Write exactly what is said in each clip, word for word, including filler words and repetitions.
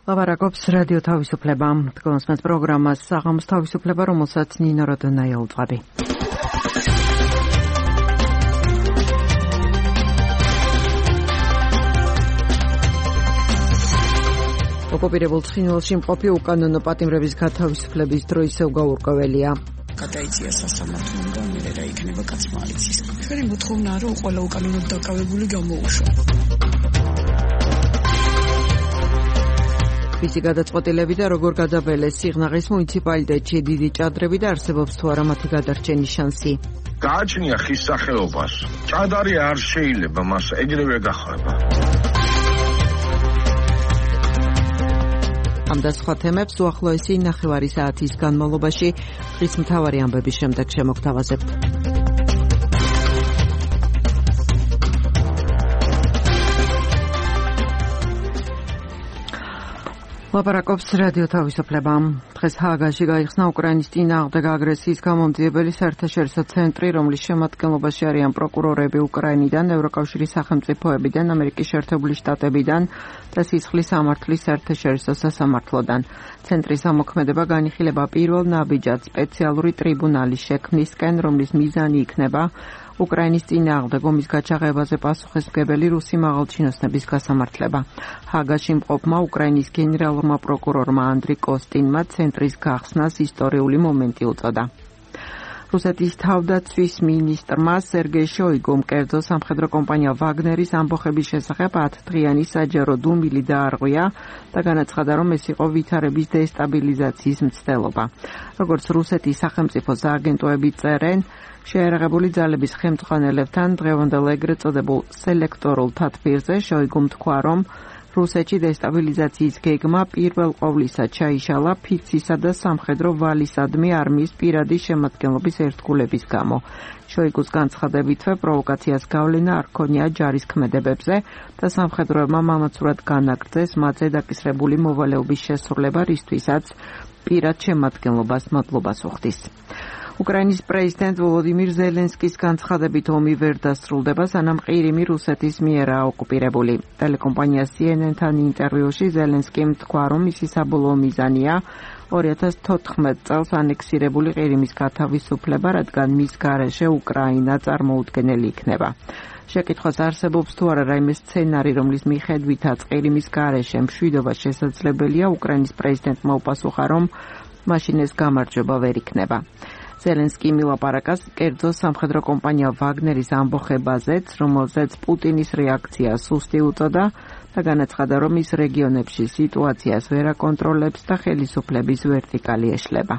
ლაპარაკობს რადიო თავისუფლება. თქვენს პროგრამას საღამოს თავისუფლება, რომელსაც ნინო როდონაია უძღვები. ოკუპირებულ ცხინვალში მყოფი უკანონო პატიმრების გათავისუფლების დრო ისევ გაურკვეველია. გადაიწია სასამართლომ და მე რა იქნება კაცმალიცის. ჩვენი მოთხოვნაა, რომ ყველა უკანონოდ დაკავებული გამოუშვა. ვისი გადაწყვეტილები და როგორ გადაბელეს სიღნაღის მუნიციპალიტეტში დიდი ჭადრები და არსებობს თუ არა მათი გადარჩენის შანსი. გააჩნია ხის სახეობას. ჭადარი არ შეიძლება მას ეგრევე გახარება. ამ და სხვა თემებს უახლოესი ნახევარი საათის განმავლობაში დღის მთავარი ამბების შემდეგ შემოგთავაზებთ. ლაპარაკობს რადიო თავისუფლება. დღეს ჰააგაში გაიხსნა უკრაინის წინააღმდეგ აგრესიის გამომძიებელი საერთაშორისო ცენტრი, რომლის შემადგენლობაში არიან პროკურორები უკრაინიდან, ევროკავშირის სახელმწიფოებიდან, ამერიკის შეერთებული შტატებიდან და სისხლის სამართლის საერთაშორისო სასამართლოდან. ცენტრის ამოქმედება განიხილება პირველ ნაბიჯად სპეციალური ტრიბუნალის შექმნისკენ, რომლის მიზანი იქნება უკრაინის წინააღმდეგ ომის გაჩაღებაზე პასუხისმგებელი რუსი მაღალჩინოსნების გასამართლება. ჰააგაში მყოფმა უკრაინის გენერალურმა პროკურორმა ანდრი კოსტინმა ცენტრის გახსნას ისტორიული მომენტი უწოდა. რუსეთის თავდაცვის მინისტრმა სერგეი შოიგუმ კერძო სამხედრო კომპანია ვაგნერის ამბოხების შესახებ ათდღიანი საჯარო დუმილი დაარღვია და განაცხადა, რომ ეს იყო ვითარების დესტაბილიზაციის მცდელობა. როგორც რუსეთის სახელმწიფო სააგენტოები წერენ, შეიარაღებული ძალების ხელმძღვანელებთან დღევანდელ ეგრეთ წოდებულ სელექტორულ თათბირზე შოიგუმ თქვა, რომ რუსეთში დესტაბილიზაციის გეგმა პირველ ყოვლისა ჩაიშალა ფიცისა და სამხედრო ვალისადმი არმიის პირადი შემადგენლობის ერთგულების გამო. შოიგუს განცხადებითვე პროვოკაციას გავლენა არ ქონია ჯარის ქმედებებზე და სამხედროებმა მამაცურად განაგრძეს მათზე დაკისრებული მოვალეობის შესრულება, რისთვისაც პირად შემადგენლობას მადლობას უხდის. უკრაინის პრეზიდენტ ვოლოდიმირ ზელენსკის განცხადებით ომი ვერ დასრულდება, სანამ ყირიმი რუსეთის მიერაა ოკუპირებული. ტელეკომპანია სი ენ ენ-თან ინტერვიუში ზელენსკიმ თქვა, რომ მისი საბოლოო მიზანია ორი ათას თოთხმეტ წელს ანექსირებული ყირიმის გათავისუფლება, რადგან მის გარეშე უკრაინა წარმოუდგენელი იქნება. შეკითხვას არსებობს თუ არა რაიმე სცენარი, რომლის მიხედვითაც ყირიმის გარეშე მშვიდობა შესაძლებელია, უკრაინის პრეზიდენტმა უპასუხა, რომ მაშინ ეს გამარჯვება ვერ იქნება. ზელენსკი მილაპარაკას კერძო სამხედრო კომპანია ვაგნერის ამბოხებაზეც, რომელზეც პუტინის რეაქცია სუსტი უწოდა და განაცხადა, რომ ის რეგიონებში სიტუაციას ვერ აკონტროლებს და ხელისუფლების ვერტიკალი ეშლება.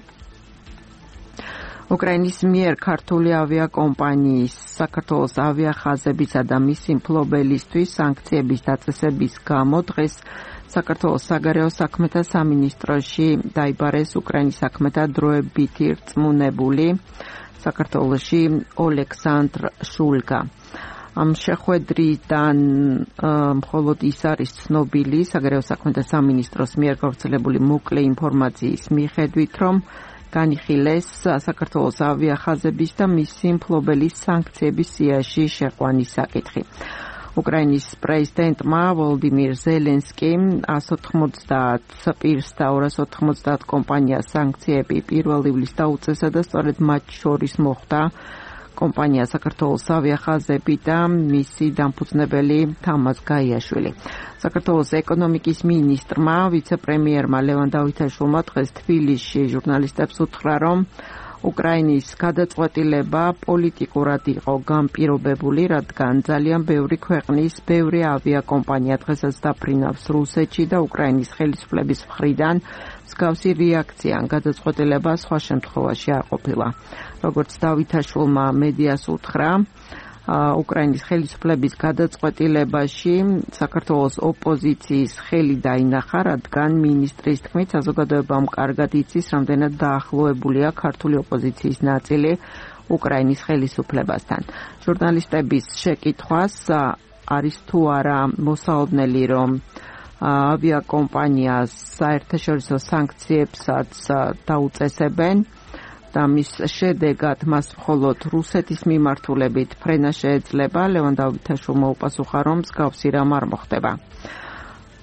უკრაინის მიერ ქართული ავიაკომპანიის საქართველოს ავიახაზებისა და მისი მფლობელისთვის სანქციების დაწესების გამო დღეს საქართველოს საგარეო საქმეთა სამინისტროში დაიბარეს უკრაინის საქმეთა დროებითი რწმუნებული საქართველოში ოლექსანდრ შულგა. ამ შეხვედრიდან მხოლოდ ის არის ცნობილი საგარეო საქმეთა სამინისტროს მიერ გავრცელებული მოკლე ინფორმაციის მიხედვით, რომ განიხილეს საქართველოს ავიახაზების და მისი მფლობელის სანქციების სიაში შეყვანის საკითხი. უკრაინის პრეზიდენტმა ვოლოდიმირ ზელენსკიმ εκατს ოთხმოცდაათ პირს და ორას ოთხმოცდაათ კომპანიას სანქციები პირველ ივლისს დაუწესა და სწორედ მათ შორის მოხვდა კომპანია საქართველოს ავიახაზები და მისი დამფუძნებელი თამაზ გაიაშვილი. საქართველოს ეკონომიკის მინისტრმა ვიცე-პრემიერმა ლევან დავითაშვილმა დღეს თბილისში ჟურნალისტებს უთხრა, რომ უკრაინის გადაწყვეტილება პოლიტიკურად იყო განპირობებული, რადგან ძალიან ბევრი ქვეყნის ბევრი ავიაკომპანია დღესაც დაფრინავს რუსეთში და უკრაინის ხელისუფლების მხრიდან მსგავსი რეაქცია ან გადაწყვეტილება სხვა შემთხვევაში არ ყოფილა. როგორც დავითაშვილმა მედიას უთხრა, უკრაინის ხელისუფლების გადაწყვეტილებაში საქართველოს ოპოზიციის ხელი დაინახა, რადგან მინისტრის თქმით საზოგადოებამ კარგად იცის, რამდენად დაახლოებულია ქართული ოპოზიციის ნაწილი უკრაინის ხელისუფლებასთან. ჟურნალისტების შეკითხვას არის თუ არა მოსაოდნელი, რომ ავიაკომპანიას საერთაშორისო სანქციებსაც დაუწესებენ და მის შედეგად მას მხოლოდ რუსეთის მიმართულებით ფრენა შეეძლება, ლევან დავითაშვილმა უპასუხა, რომ მსგავსი რამ არ მოხდება.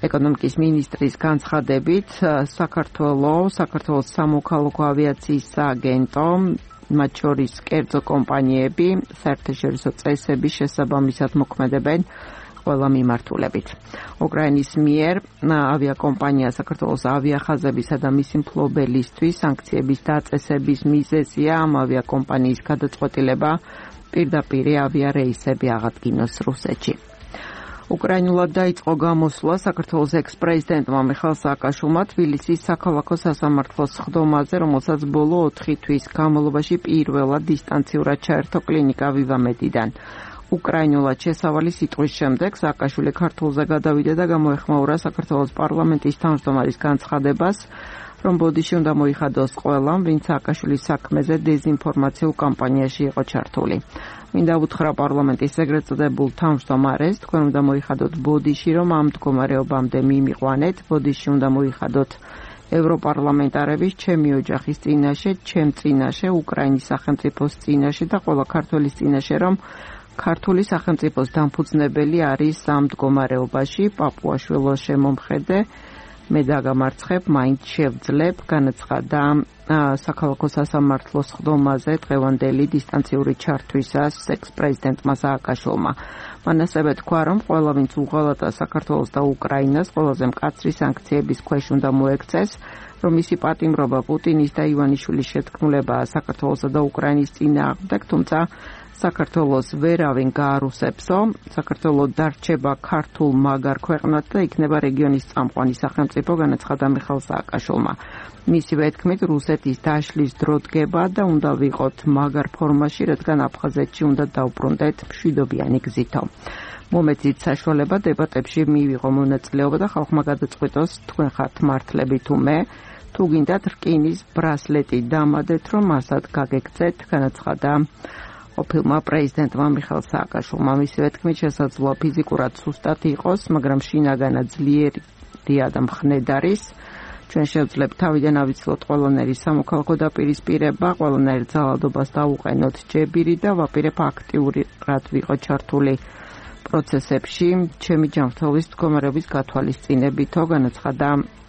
ეკონომიკის მინისტრის განცხადებით, საქართველოს საქართველოს სამოქალაქო ავიაციის სააგენტო, მათ შორის კერძო კომპანიები, საერთაშორისო წესების შესაბამისად მოქმედებენ ყველა მიმართულებით. უკრაინის მიერ ავიაკომპანია საქართველოს ავიახაზებისა და მისი მფლობელისთვის სანქციების დაწესების მიზეზია ამ ავიაკომპანიის გადაწყვეტილება პირდაპირ ავიარეისები აღადგინოს რუსეთში. უკრაინულად დაიწყო გამოსვლა საქართველოს ექს-პრეზიდენტმა მიხაილ სააკაშვილმა თბილისის საქალაქო სასამართლოს სხდომაზე, რომელსაც ბოლო ოთხი თვის განმავლობაში პირველად დისტანციურად ჩაერთო კლინიკა ვივამედიდან. უკრაინულად შესავალი სიტყვის შემდეგ სააკაშვილი ქართულზე გადავიდა და გამოეხმაურა საქართველოს პარლამენტის თავმჯდომარის განცხადებას, რომ ბოდიში უნდა მოიხადოს ყველამ, ვინც სააკაშვილის საქმეზე დეზინფორმაციულ კამპანიაში იყო ჩართული. მინდა უთხრა პარლამენტის ეგრეთ წოდებულ თავმჯდომარეს, თქვენ უნდა მოიხადოთ ბოდიში, რომ ამ მდგომარეობამდე მიმიყვანეთ, ბოდიში უნდა მოიხადოთ ევროპარლამენტარების, ჩემი ოჯახის წინაშე, ჩემ წინაშე, უკრაინის სახელმწიფოს წინაშე და ყველა ქართველის წინაშე, რომ ქართული სახელმწიფოს დამფუძნებელი არის ამ მდგომარეობაში, პაპუაშვილოს შემომხედე, მე დაგამარცხებ, მაინც შევძლებ, განაცხადა საქალაქო სასამართლოს სხდომაზე დღევანდელი დისტანციური ჩართვისას ექს-პრეზიდენტმა სააკაშვილმა. მან ასევე თქვა, რომ ყველა ვინც უღალატა საქართველოს და უკრაინას ყველაზე მკაცრი სანქციების ქვეშ უნდა მოექცეს, რომ მისი პატიმრობა პუტინის და ივანიშვილის შეთქმულებაა საქართველოსა და უკრაინის წინააღმდეგ, თუმცა საქართველოს ვერავინ გაარუსებსო, საქართველო დარჩება ქართულ მაგარ ქვეყნად და იქნება რეგიონის წამყვანი სახელმწიფო, განაცხადა მიხაილ სააკაშვილმა. მისივე თქმით, რუსეთის დაშლის დრო დგება და უნდა ვიყოთ მაგარ ფორმაში, რადგან აფხაზეთში უნდა დავბრუნდეთ მშვიდობიანი გზითო. მომეცით საშუალება დებატებში მივიღო მონაწილეობა და ხალხმა გადაწყვიტოს, თქვენ ხართ მართლები თუ მე, თუ გინდათ რკინის ბრასლეტი დამადეთ, რომ მასად გაგეკცეთ, განაცხადა ყოფილმა პრეზიდენტმა მიხაილ სააკაშვილმა. მისივე თქმით, შესაძლოა ფიზიკურად სუსტად იყოს, მაგრამ შინაგანად ძლიერია და მხნედ არის. ჩვენ შევძლებთ თავიდან ავიცილოთ ყველანაირი სამოქალაქო დაპირისპირება, ყველანაირ ძალადობას დავუყენოთ ჯებირი და ვაპირებ აქტიურად ვიყო ჩართული პროცესებში, ჩემი ჯანმრთელობის მდგომარეობის გათვალისწინებითო, განაცხადა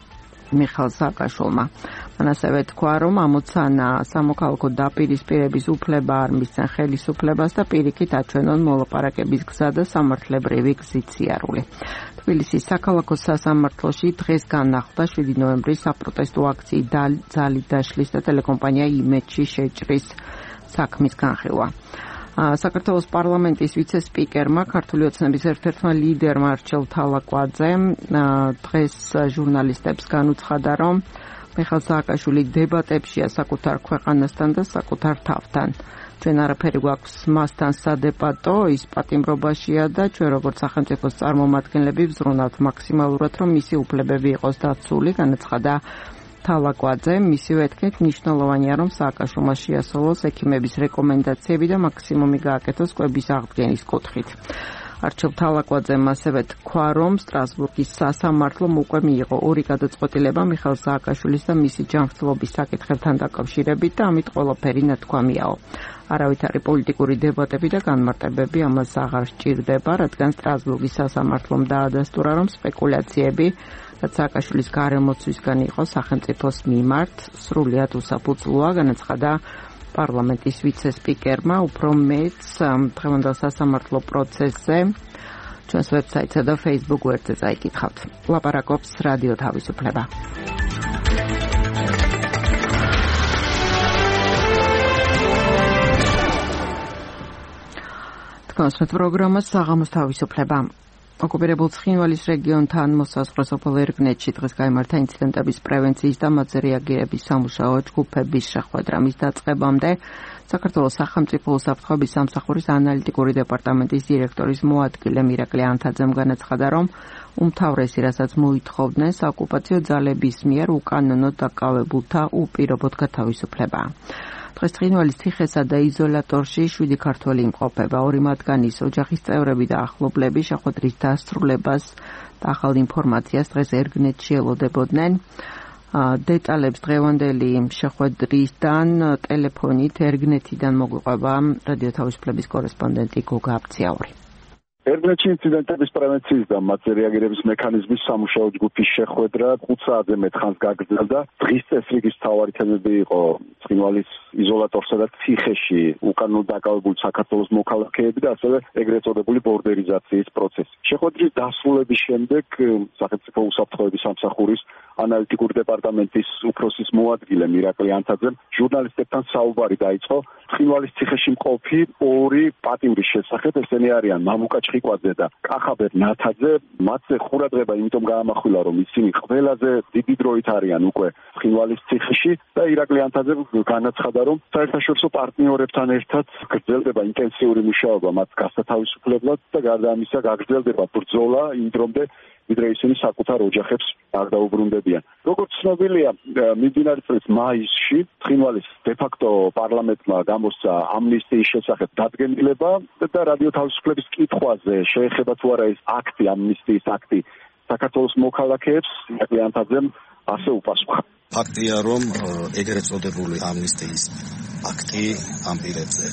მიხაილ სააკაშვილმა. მან ასევე თქვა, რომ ამოცანა სამოქალაქო დაპირისპირების უფლება არ მისცენ ხელისუფლებას და პირიქით აჩვენონ მოლაპარაკების გზა და სამართლებრივი გზით სიარული. თბილისის საქალაქო სასამართლოში დღეს განახლდა შვიდი ნოემბრის საპროტესტო აქციის ძალი დაშლის და ტელეკომპანია იმედში შეჭრის საქმის განხილვა. საქართველოს პარლამენტის ვიცე-სპიკერმა, ქართული ოცნების ერთ-ერთმა ლიდერმა არჩილ თალაკვაძემ დღეს ჟურნალისტებს განუცხადა, რომ მიხაილ სააკაშვილი დებატებშია საკუთარ ქვეყანასთან და საკუთარ თავთან. ჩვენ არაფერი გვაქვს მასთან სადებატო, ის პატიმრობაშია და ჩვენ როგორც სახელმწიფოს წარმომადგენლები ვზრუნავთ მაქსიმალურად, რომ მისი უფლებები იყოს დაცული, განაცხადა თალაკვაძე. მისივე თქმით, მნიშვნელოვანია, რომ სააკაშვილმა შეასრულოს ექიმების რეკომენდაციები და მაქსიმუმი გააკეთოს კვების აღდგენის კუთხით. არჩილ თალაკვაძემ ასევე თქვა, რომ სტრასბურგის სასამართლომ უკვე მიიღო ორი გადაწყვეტილება მიხაილ სააკაშვილის და მისი ჯანმრთელობის საკითხებთან დაკავშირებით და ამით ყველაფერი ნათქვამიაო. არავითარი პოლიტიკური დებატები და განმარტებები ამას აღარ სჭირდება, რადგან სტრასბურგის სასამართლომ დაადასტურა, რომ სპეკულაციები სააკაშვილის გარემოცვისგან იყო სახელმწიფოს მიმართ სრულიად უსაფუძვლოა, განაცხადა პარლამენტის ვიცე-სპიკერმა. უფრო მეც დღევანდელ სასამართლო პროცესზე ჩვენს ვებსაიტსა და Facebook გვერდზე წაიკითხავთ. ლაპარაკობს რადიო თავისუფლება. თქვენს პროგრამას საღამოს თავისუფლება. ოკუპირებულ ცხინვალის რეგიონთან მოსაზღვრე სოფელ ერგნეთში დღეს გაიმართა ინციდენტების პრევენციის და მათზე რეაგირების სამუშაო ჯგუფების შეხვედრა. მის დაწყებამდე საქართველოს სახელმწიფო უსაფრთხოების სამსახურის ანალიტიკური დეპარტამენტის დირექტორის მოადგილე მირაკლი ანთაძემ განაცხადა, რომ უმთავრესი, რასაც მოითხოვდნენ საოკუპაციო ძალების მიერ უკანონოდ დაკავებულთა უპირობოდ გათავისუფლებაა. დღეს ცხინვალის ციხესა და იზოლატორში შვიდი ქართველი იმყოფება. ორი მათგანის ოჯახის წევრები და ახლობლები შეხვედრის დასრულებას და ახალ ინფორმაციას დღეს ერგნეთში ელოდებოდნენ. დეტალებს დღევანდელი შეხვედრისგან ტელეფონით ერგნეთიდან მოგვიყვება რადიო თავისუფლების კორესპონდენტი გოგა აბციაური. ერთგლეჩი ინციდენტების პრევენციის და მათზე რეაგირების მექანიზმის სამუშაო ჯგუფის შეხვედრა ხუთ საათზე მეტ ხანს გაგრძელდა. დღის წესრიგის მთავარი თემები იყო ცხინვალის იზოლატორსა და ციხეში უკანონოდ დაკავებული საქართველოს მოქალაქეები და ასევე ეგრეთ წოდებული ბორდერიზაციის პროცესი. შეხვედრის დასრულების შემდეგ სახელმწიფო უსაფრთხოების სამსახურის ანალიტიკური დეპარტამენტის უფროსის მოადგილე მირაკლი ანთაძემ ჟურნალისტებთან საუბარი დაიწყო ცხინვალის ციხეში მყოფი ორი პატიმრის შესახებ. ესენი არიან მამუკა ჭყიკვაძე და კახაბერ ნათაძე. მათზე ყურადღება იმიტომ გაამახვილა, რომ ისინი ყველაზე დიდი დროით არიან უკვე ცხინვალის ციხეში და ირაკლი ანთაძემ განაცხადა, რომ საერთაშორისო პარტნიორებთან ერთად გრძელდება ინტენსიური მუშაობა მათ გასათავისუფლებლად და გარდა ამისა გაგრძელდება ბრძოლა იმ დრომდე, ვიდრე ისინი საკუთარ ოჯახებს არ დაუბრუნდებიან. როგორც ცნობილია, მიმდინარე წლის მაისში ცხინვალის დე-ფაქტო პარლამენტმა გამოსცა ამნისტიის შესახებ დადგენილება და რადიო თავისუფლების კითხვაზე შეეხება თუ არა ეს აქტი, ამნისტიის აქტი საქართველოს მოქალაქეებს, ირაკლი ანთაძემ ასე უპასუხა. ფაქტია, რომ ეგრეთ წოდებული ამნისტიის აქტი ამ პირებზე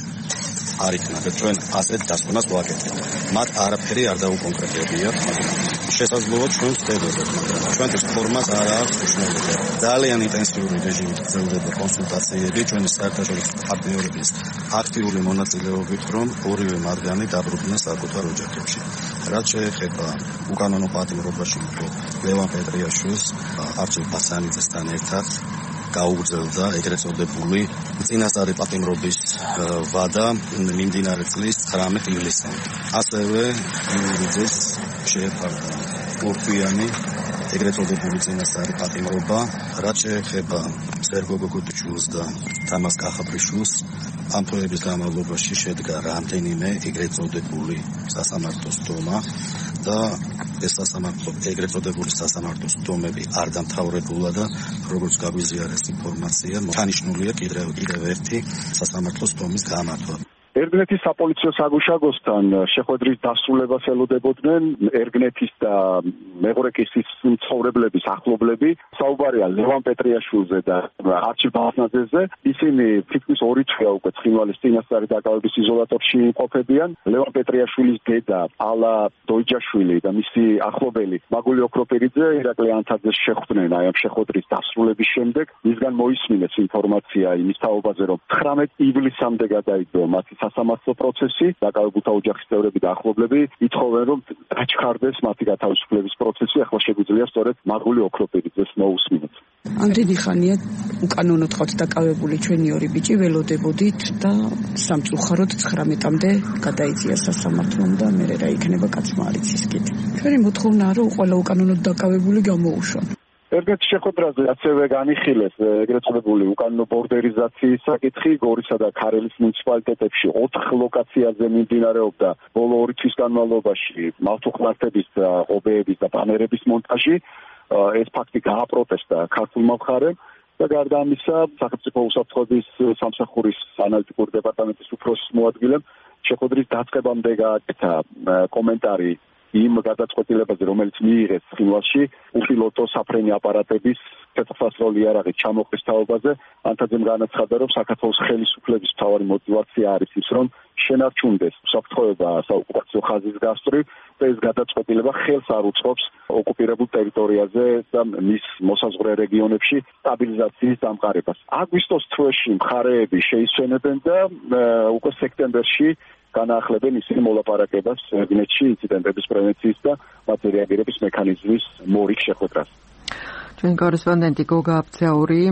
არ იქნა და ჩვენ ასეთ დასკვნას ვაკეთებთ. მათ არაფერი არ დაუკონკრეტებიათ. შესაძლოა ჩვენ ვწდებოდეთ, მაგრამ ჩვენთვის ფორმას არ აქვს მნიშვნელობა. ძალიან ინტენსიური რეჟიმით გრძელდება კონსულტაციები ჩვენი საერთაშორისო პარტნიორების აქტიური მონაწილეობით, რომ ორივე მათგანი დაბრუნდნენ საკუთარ ოჯახებში. რაც შეეხება უკანონო პატიმრობაში ლევან პეტრიაშვილს, არჩილ ბასანიძესთან ერთად გაუგრძელდა ეგრეთ წოდებული წინასწარი პატიმრობის ვადა მიმდინარე წლის ცხრამეტ ივლისამდე. ასევე იურიძეს შეეფარდა ორთვიანი ეგრეთ წოდებული წინასწარი პატიმრობა, რაც შეეხება სერგო გოგოჩუს და თამას კახაბრიშვილს. ამ თვეების განმავლობაში შედგა რამდენიმე ეგრეთ წოდებული სასამართლოს დომა და ეს სასამართლო ეგრეთ წოდებული სასამართლოს დომები არ დამთავრებულა და როგორც გაგვიზიარეს ინფორმაცია, დანიშნულია კიდევ კიდევ ერთი სასამართლოს დომის გამართვა. ერგნეთის საპოლიციო საგუშაგოსთან შეხვედრის დასრულებას ელოდებოდნენ ერგნეთის და მეღორეკისის მცხოვრებლების ახლობლები. საუბარია ლევან პეტრიაშვილზე და არჩილ ბასანიძეზე. ისინი თითქმის ორი თვეა უკვე ცხინვალის წინასწარი დაკავების იზოლატორში იმყოფებიან. ლევან პეტრიაშვილის დედა ალა დოიჯაშვილი და მისი ახლობელი მაგული ოქროპირიძე ირაკლი ანთაძეს შეხვდნენ აი ამ შეხვედრის დასრულების შემდეგ. მისგან მოისმინეს ინფორმაცია იმის თაობაზე, რომ ცხრამეტ ივლისამდე გადაიდო მათი სასამართლო პროცესი, დაკავებულთა ოჯახის წევრები და ახლობლები ითხოვენ, რომ დაჩქარდეს მათი გათავისუფლების პროცესი. ახლა შეგვიძლია სწორედ მაგული ოქროპირიძეს მოусმინოთ. ამდენი ხანია უკანონოდ ხავთ დაკავებული ჩვენი ორი ბიჭი, ველოდებოდით და სამწუხაროდ ცხრამეტამდე გადაიწია სასამართლომ და მე რა იქნება კაცმა არ იცის კიდე. ჩვენი მოთხოვნაა, რომ ყველა უკანონოდ დაკავებული გამოუშვან. ერგეთ შეხვედრაზე ასევე განიხილეს ეგრეთ წოდებული უკანონო ბორდერიზაციის საკითხი. გორისა და ქარელის მუნიციპალიტეტებში ოთხ ლოკაციაზე მიმდინარეობდა ბოლო ორი თვის განმავლობაში მავთუხნართების, ღობეების და ბანერების მონტაჟი. ეს ფაქტი გააპროტესტა ქართულმა მხარემ და გარდა ამისა სახელმწიფო უსაფრთხოების სამსახურის ანალიტიკური დეპარტამენტის უფროსის მოადგილემ შეხვედრის დაწყებამდე გააკეთა კომენტარი იმ გადაწყვეტილებაზე, რომელიც მიიღეს ცხინვალში უპილოტო საფრენი აპარატების თეთრფასროლი იარაღით ჩამოყრის თაობაზე. ანთაძემ განაცხადა, რომ საქართველოს ხელისუფლების მთავარი мотиваცია არის ის, რომ შენარჩუნდეს უსაფრთხოება საოკუპაციო ხაზის გასწვრივ და ეს გადაწყვეტილება ხელს არ უწყობს ოკუპირებულ ტერიტორიაზე და მის მოსაზღვრე რეგიონებში სტაბილიზაციის დამყარებას. აგვისტოს თვეში მხარეები შეისვენებენ და უკვე სექტემბერში განაახლებენ ისინი მოლაპარაკებას ერგნეთში ინციდენტების პრევენციის და მათზე რეაგირების მექანიზმის მორიგ შეხვედრას. ჩვენი კორესპონდენტი გოგა აბცაური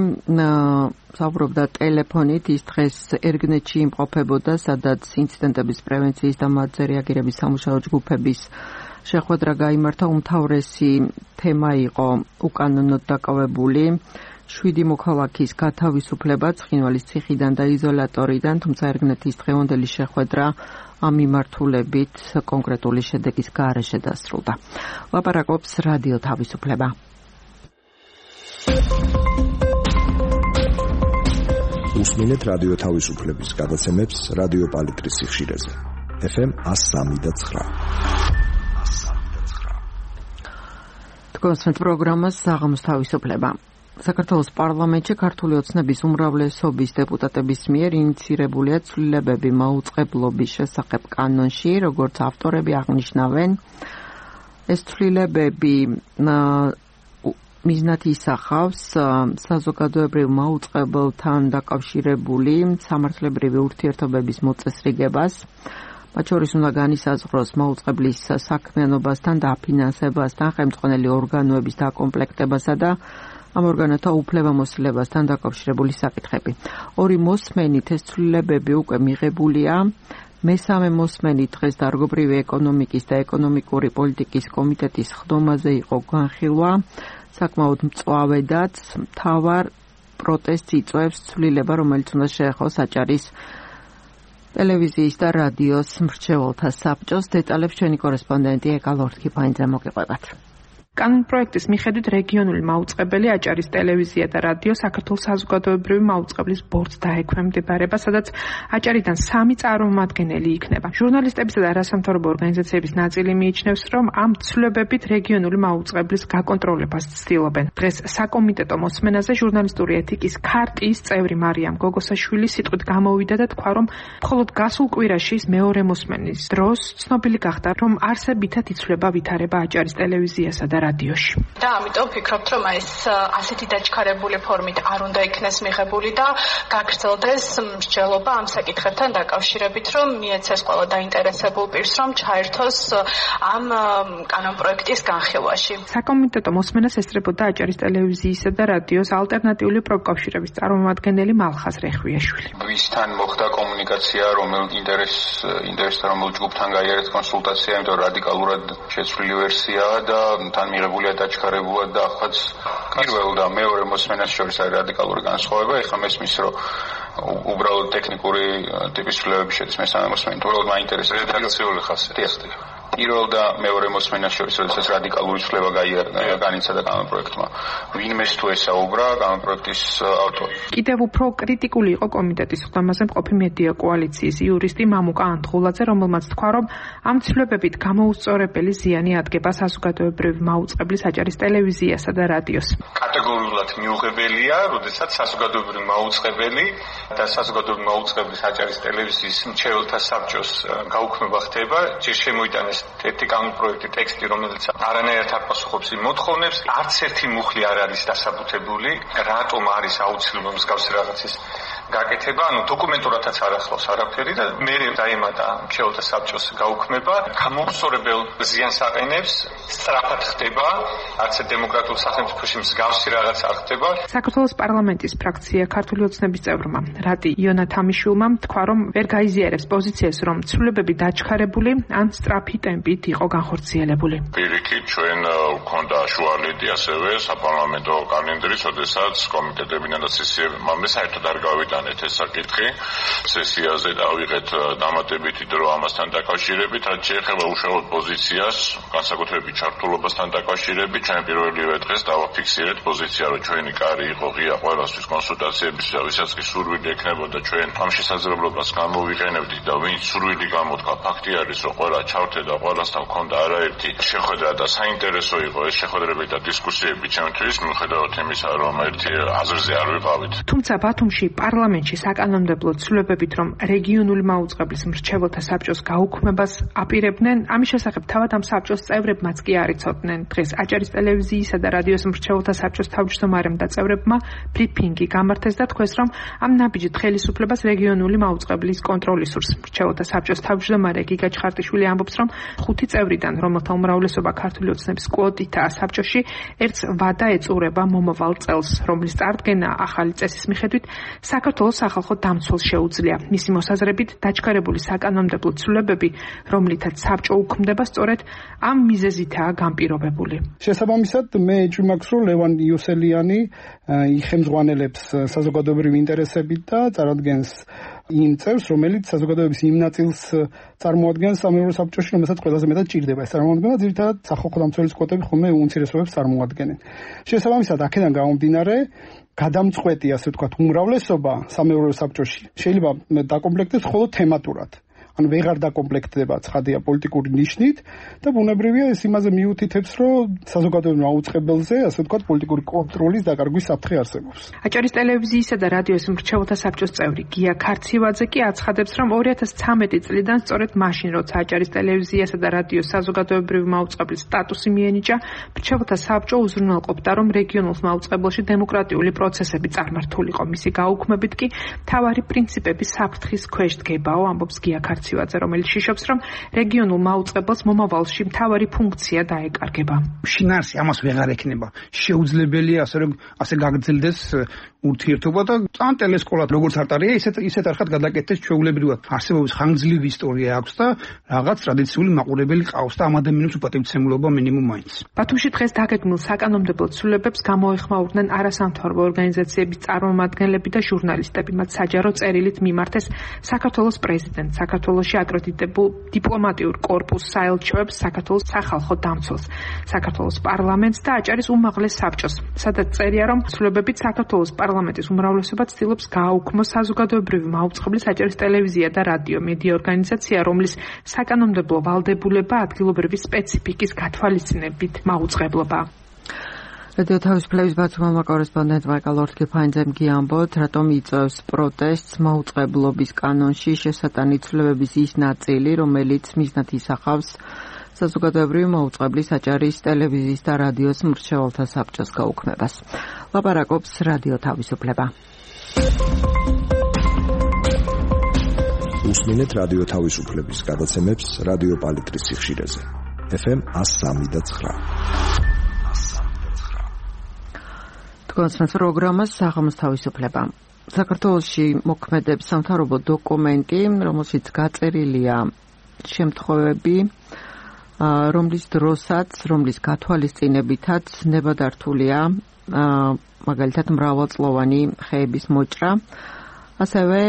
საუბრობდა ტელეფონით. ის დღეს ერგნეთში იმყოფებოდა, სადაც ინციდენტების პრევენციის და მათზე რეაგირების სამუშაო ჯგუფების შეხვედრა გაიმართა. უმთავრესი თემა იყო უკანონოდ დაკავებული შვიდი მოქალაქის გათავისუფლება ცხინვალის ციხიდან და იზოლატორიდან, თუმცა ერგნეთის დღევანდელი შეხვედრა ამ მიმართულებით კონკრეტული შედეგის გარეშე დასრულდა. ლაპარაკობს რადიო თავისუფლება. უსმინეთ რადიო თავისუფლების გადაცემებს რადიო პალიტრის სიხშირეზე. ეფ ემ one oh three და nine. თქვენს პროგრამას საღამოს თავისუფლება. საქართველოს პარლამენტში ქართული ოცნების უმრავლესობის დეპუტატების მიერ ინიცირებულია ცვლილებები მაუწყებლობის შესახებ კანონში, როგორც ავტორები აღნიშნავენ. ეს ცვლილებები მიზნად ისახავს საზოგადოებრივ მაუწყებელთან დაკავშირებული სამართლებრივი ურთიერთობების მოწესრიგებას. მათ შორის უნდა განისაზღვროს მაუწყებლის საქმიანობასთან და ფინანსებასთან ხელმძღვანელი ორგანოების დაკომპლექტებასა და ამ ორგანოთა უფლებამოსილებასთან დაკავშირებული საკითხები. ორი მოსმენით ეს ცვლილებები უკვე მიღებულია. მესამე მოსმენი დღეს დარგობრივი ეკონომიკის და ეკონომიკური პოლიტიკის კომიტეტის ხდომაზე იყო განხილვა. საკმაოდ მწვავედაც მთავარ პროტესტს იწვევს ცვლილება, რომელიც უნდა შეეხოს აჭარის ტელევიზიის და რადიოს მრჩეველთა საბჭოს. დეტალებს ჩვენი კორესპონდენტი ეკა ლორთქიფანიძე მოგიყვებათ. კანონპროექტის მიხედვით რეგიონული მაუწყებელი აჭარის ტელევიზია და რადიო საქართველოს საზოგადოებრივი მაუწყებლის ბორდს დაექვემდებარება, სადაც აჭარიდან სამი წარმომადგენელი იქნება. ჟურნალისტებისა და არასამთავრობო ორგანიზაციების ნაწილი მიიჩნევს, რომ ამ ცვლილებებით რეგიონული მაუწყებლის გაკონტროლებას ცდილობენ. დღეს საკომიტეტო მოსმენაზე ჟურნალისტური ეთიკის ქარტიის წევრი მარიამ გოგოსაშვილი სიტყვით გამოვიდა და თქვა, რომ მხოლოდ გასულ კვირაში მეორე მოსმენის დროს ცნობილი გახდა, რომ არსებითად იცვლება ვითარება აჭარის ტელევიზიასა და რადიოში. და ამიტომ ვფიქრობთ, რომ ეს ასეთი დაჩქარებული ფორმით არ უნდა იქნეს მიღებული და გაგრძელდეს მსჯელობა ამ საკითხებთან დაკავშირებით, რომ მიეცეს ყველა დაინტერესებულ პირს, რომ ჩაერთოს ამ კანონპროექტის განხილვაში. საკომიტეტო მოსმენას ესწრებოდა აჭარის ტელევიზიისა და რადიოს ალტერნატიული პროფკავშირების წარმომადგენელი მალხაზ რეხვიაშვილი. ვისთან მოხდა კომუნიკაცია, რომელ ინტერეს ინტერესთან რომელ ჯგუფთან გაიარეთ კონსულტაცია, იმიტომ რადიკალურად შეცვლილი ვერსიაა და თან მიღებულია დაჩქარებულად და ახაც პირველ და მეორე მოსმენას შორის არის რადიკალური განსხვავება. ეხლა მესმის, რომ უბრალოდ ტექნიკური ტიპის ცვლილებები შედის მესამე მოსმენით. უბრალოდ მაინტერესებს რედაქციული ხასიათი. პირველ და მეორე მოსმენას შორის როდესაც რადიკალური ცვლილება განიცადა კანონპროექტმა. ვინმეს თუ ესაუბრა კანონპროექტის ავტორი. კიდევ უფრო კრიტიკული იყო კომიტეტის ხდომაზე მყოფი მედია კოალიციის იურისტი მამუკა ანთხულაძე, რომელმაც თქვა, რომ ამ ცვლილებებით გამოუსწორებელი ზიანი ადგება საზოგადოებრივი მაუწყებლის აჭარის ტელევიზიასა და რადიოს. კატეგორიულად მიუღებელია, როდესაც საზოგადოებრივი მაუწყებელი და საზოგადოებრივი მაუწყებლის აჭარის ტელევიზიის მრჩეველთა საბჭოს გაუქმება ხდება, ჯერ შემოიტანეს ერთი კანონპროექტი ტექსტი, რომელიც არანაირად არ პასუხობს იმ მოთხოვნებს, არც ერთი მუხლი არ არის დასაბუთებული, რატომ არის აუცილებელი მსგავსი რაღაცის გაკეთება, ანუ დოკუმენტურადაც არ ახლავს არაფერი და მე დაემატა მრჩეველთა საბჭოს გაუქმება, გამოუსწორებელ ზიანს აყენებს, სწრაფად ხდება, არც დემოკრატიულ სახელმწიფოში მსგავსი რაღაც არ ხდება. საქართველოს პარლამენტის ფრაქცია ქართული ოცნების წევრმა რატი იონათამიშვილმა თქვა, რომ ვერ გაიზიარებს პოზიციას, რომ ცვლილებები დაჩქარებული ან სწრაფი ტემპით იყო განხორციელებული. პირიქით ჩვენ გვქონდა შუალედი ასევე საპარლამენტო კალენდარი, როდესაც კომიტეტებიდან და სესიებმა საერთოდ არ გავიტანეთ ეს საკითხი. სესიაზე დავიღეთ დამატებითი დრო ამასთან დაკავშირებით, რაც შეეხება უშუალოდ პოზიციას, განსაკუთრებით ჩართულობასთან დაკავშირებით. ჩვენ პირველივე დღეს დავაფიქსირეთ პოზიცია, რომ ჩვენი კარი იყო ღია ყველასთვის კონსულტაციების და ვისაც კი სურვილი ექნებოდა ჩვენ ამ შესაძლებლობას გამოვიყენებდით და ვინც სურვილი გამოთქვა, ფაქტი არის, რომ ყველა ჩავთე და ყველასთან ჰქონდა არაერთი შეხვედრა და საინტერესო იყო ეს შეხვედრები და დისკუსიები ჩემთვის, მიუხედავად იმისა, რომ ერთი აზრზე არ ვიყავით. თუმცა ბათუმში პარლამენტში საკანონმდებლო ცვლილებებით, რომ რეგიონული მაუწყებლის მრჩეველთა საბჭოს გაუქმებას აპირებდნენ, ამის შესახებ თავად ამ საბჭოს წევრებმაც კი არ იცოდნენ. დღეს აჭარის ტელევიზიისა და რადიოს მრჩეველთა საბჭოს თავმჯდომარემ და წევრებმა ბრიფინგი გამართეს და თქვეს, რომ ამ ნაბიჯით ხელისუფლებას რეგიონული მაუწყებლის კონტროლი სურს. მრჩეველთა საბჭოს თავმჯდომარე გიგა ჩხარტიშვილი ამბობს, რომ ხუთი წევრიდან, რომელთა უმრავლესობა ქართული ოცნების კვოტითაა საბჭოში, ერთს ვადა ეწურება მომავალ წელს, რომლის წარდგენა ახალი წესის მიხედვით საქართველოს სახალხო დამცველს შეუძლია. მისი მოსაზრებით, დაჩქარებული საკანონმდებლო ცვლილებები, რომლითაც საბჭო უქმდება, სწორედ ამ მიზეზითაა განპირობებული. შესაბამისად, მე ეჭვმაქვს, რომ ლევან იოსელიანი იხემძღვანელებს საზოგადოებრივი ინტერესებით და წარადგენს იმ წევს, რომელიც საზოგადოების იმ ნაწილს წარმოადგენს სამეურვეო საბჭოში, რომელსაც ყველაზე მეტად ჭირდება ეს წარმოადგენა, ძირითადად სახალხო დამცველის კვოტები ხოლმე უმცირესობებს წარმოადგენენ. შესაბამისად, აქედან გამომდინარე, გადამწყვეტი, ასე ვთქვათ, უმრავლესობა სამეურვეო საბჭოში შეიძლება დაკომპლექტდეს მხოლოდ თემატურად. ან ვეღარ დაკომპლექტდება ცხადია პოლიტიკური ნიშნით და ბუნებრივია ეს იმაზე მიუთითებს, რომ საზოგადოებრივ მაუწყებელზე, ასე ვთქვათ, პოლიტიკური კონტროლის დაკარგვის საფრთხე არსებობს. აჭარის ტელევიზიისა და რადიოს მრჩეველთა საბჭოს წევრი გია ქარციევაძე კი აცხადებს, რომ ორი ათას ცხრამეტი წლიდან სწორედ მაშინ, როცა აჭარის ტელევიზიასა და რადიოს საზოგადოებრივი მაუწყებლის სტატუსი მიენიჭა, მრჩეველთა საბჭო უზრუნველყოფდა, რომ რეგიონულ მაუწყებელში დემოკრატიული პროცესები წარმართულიყო. მისი გაუქმებით კი მთავარი პრინციპები საფრთხის ქვეშ დგებაო, ამბობს გია ქარციევაძე, რომელიც შიშობს, რომ რეგიონულ მაუწყებელს მომავალში მთავარი ფუნქცია დაეკარგება. შინაარსი ამას ვეღარ ექნება. შეუძლებელია ასე რომ ასე გაგრძელდეს ურთიერთობა და ან ტელესკოლა როგორც არტარია, ისეთ ისეთ არხად გადაკეთდეს ჩვეულებრივად. არსებობის ხანგრძლივი ისტორია აქვს და რაღაც ტრადიციული მაყურებელი ყავს და ამ ადამიანებს უპატივცემულობა მინიმუმ მაინც. ბათუმში დღეს დაგეგმილ საკანონმდებლო ცვლილებებს გამოეხმაურდნენ არასამთავრობო ორგანიზაციების წარმომადგენლები და ჟურნალისტები. მათ საჯარო წერილით მიმართეს საქართველოს პრეზიდენტს, საქართველოში აკრედიტებულ დიპლომატიურ კორპუსს, საელჩოებს, საქართველოს სახალხო დამცველს, საქართველოს პარლამენტს და აჭარის უმაღლეს საბჭოს. სადაც წერია, რომ ცვლილებებით საქართველოს პარლამენტის უმრავლესობა ცდილობს გააუქმოს საზოგადოებრივი მაუწყებლის აჭარის ტელევიზია და რადიო მედია ორგანიზაცია, რომლის საკანონმდებლო ვალდებულება ადგილობრივი სპეციფიკის გათვალისწინებით მაუწყებლობა. რადიო თავისუფლების ბათუმელმა კორესპონდენტ მაიკალ ორთქიფაინძემ გიამბოთ, რატომ იწვევს პროტესტს მაუწყებლობის კანონში შესატანი ცვლილებების ის ნაწილი, რომელიც მიზნად ისახავს საზოგადოებრივი მაუწყებლის აჭარის ტელევიზიის და რადიოს მრჩეველთა საბჭოს გაუქმებას. ლაპარაკობს რადიო თავისუფლება. უსმინეთ რადიო თავისუფლების გადაცემებს რადიო პალიტრის სიხშირეზე. ეფ ემ one oh three და nine. თქვენს პროგრამას საღამოს თავისუფლება. საქართველოში მოქმედებს სამთავრობო დოკუმენტი, რომელშიც გაწერილია შემთხვევები, რომლის დროსაც, რომლის გათვალისწინებითაც ნებადართულია მაგალითად მრავალწლოვანი ხეების მოჭრა, ასევე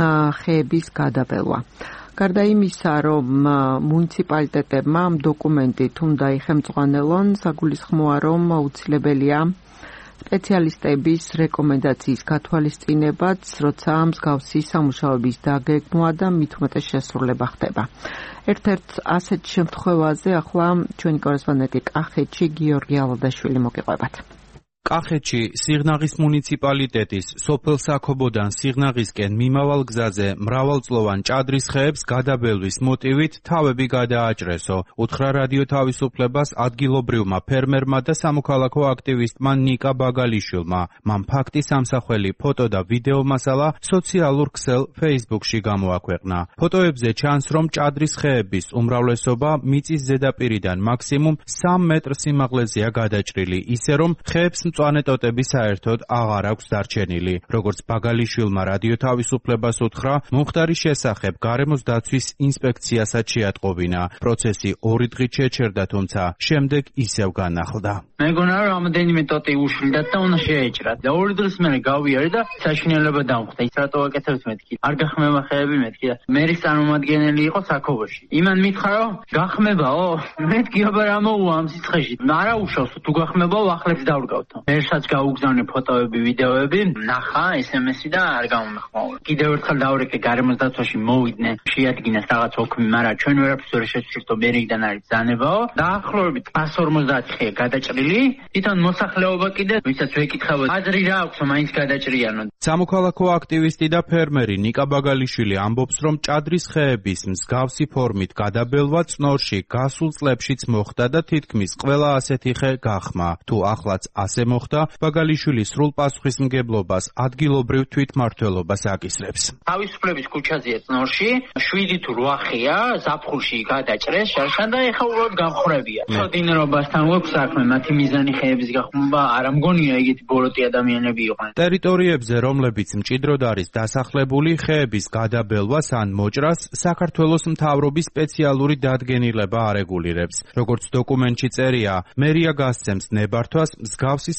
ხეების გადაბელვა. გარდა იმისა, რომ მუნიციპალიტეტებმა ამ დოკუმენტით უნდა იხელმძღვანელონ, საგულისხმოა, რომ აუცილებელია სპეციალისტების რეკომენდაციის გათვალისწინებაც, როცა მსგავსი სამუშაოების დაგეგმვა და მით უმეტეს შესრულება ხდება. ერთ-ერთ ასეთ შემთხვევაზე ახლა ჩვენი კორესპონდენტი კახეთში გიორგი ალადაშვილი მოგიყვებათ. კახეთში სიღნაღის მუნიციპალიტეტის სოფელ საქობოდან სიღნაღისკენ მიმავალ გზაზე მრავალწლოვან ჭადრის ხეებს გადაბელვის მოტივით თავები გადააჭრესო. უთხრა რადიო თავისუფლებას ადგილობრივმა ფერმერმა და სამოქალაქო აქტივისტმა ნიკა ბაგალიშვილმა. მან ფაქტის ამსახველი ფოტო და ვიდეო მასალა სოციალურ ქსელ Facebook-ში გამოაქვეყნა. ფოტოებზე ჩანს, რომ ჭადრის ხეების უმრავლესობა მიწის ზედაპირიდან მაქსიმუმ სამ მეტრ სიმაღლეზეა გადაჭრილი, ისე რომ ხეებს მწვანე ტოტები საერთოდ აღარ აქვს დარჩენილი. როგორც ბაგალიშვილმა რადიო თავისუფლებას უთხრა, მომხდარის შესახებ გარემოს დაცვის ინსპექციასაც შეატყობინა. პროცესი ორი დღით შეჩერდა, თუმცა შემდეგ ისევ განახლდა. მეგონა რომ რამდენიმე ტოტი უშვილდათ და უნდა შეეჭრათ. და ორი დღის მერე გავიარე და საშინელება დამხდა. ის რატო აკეთებთ მეთქი? არ გახმება ხეები მეთქი და მერის წარმომადგენელი იყო საქობოში. იმან მითხრა რომ გახმებაო? მეთქი აბა რა მოუვა ამ სიცხეში? არა უშავს, თუ გახმებაო ახლებს დავრგავთო. მერსაც გაუგზავნე ფოტოები, ვიდეოები, ნახა ეს ემ ესი და არ გამომეხმაურა. კიდევ ერთხელ დავრეკე გარემოს დაცვაში მოვიდნენ, შეადგინეს რაღაც ოქმი, მაგრამ ჩვენ ვერაფერს ვერ შეცვლითო, მერიდან არის ბრძანებაო. დაახლოებით one forty ხე გადაჭრილი, თვითონ მოსახლეობა კიდე, ვისაც ვეკითხავთ, აზრი რა აქვს, მაინც გადაჭრიანო. სამოქალაქო აქტივისტი და ფერმერი ნიკა ბაგალიშვილი ამბობს, რომ ჭადრის ხეების მსგავსი ფორმით გადაბელვა წნორში გასულ წლებშიც მოხდა და თითქმის ყველა ასეთი ხე გახმა. თუ ახლაც ასე მოხდა, ბაგალიშვილის სრულ პასუხისმგებლობას ადგილობრივ თვითმმართველობას აკისრებს. თავისუფლების ქუჩაზეა წნორში, შვიდი თუ რვა ხეა, ზაფხულში გადაჭრეს, შარშან და ეხა უბრალოდ გამხრებია. ცოდინრობასთან გვაქვს საქმე, მათი მიზანი ხეების გახმობა არ ამგონია ეგეთი ბოროტი ადამიანები იყვნენ. ტერიტორიებზე, რომლებიც მჭიდროდ არის დასახლებული, ხეების გადაბელვას ან მოჭრას საქართველოს მთავრობის სპეციალური დადგენილება არეგულირებს. როგორც დოკუმენტში წერია, მერია გასცემს ნებართვას მსგავსი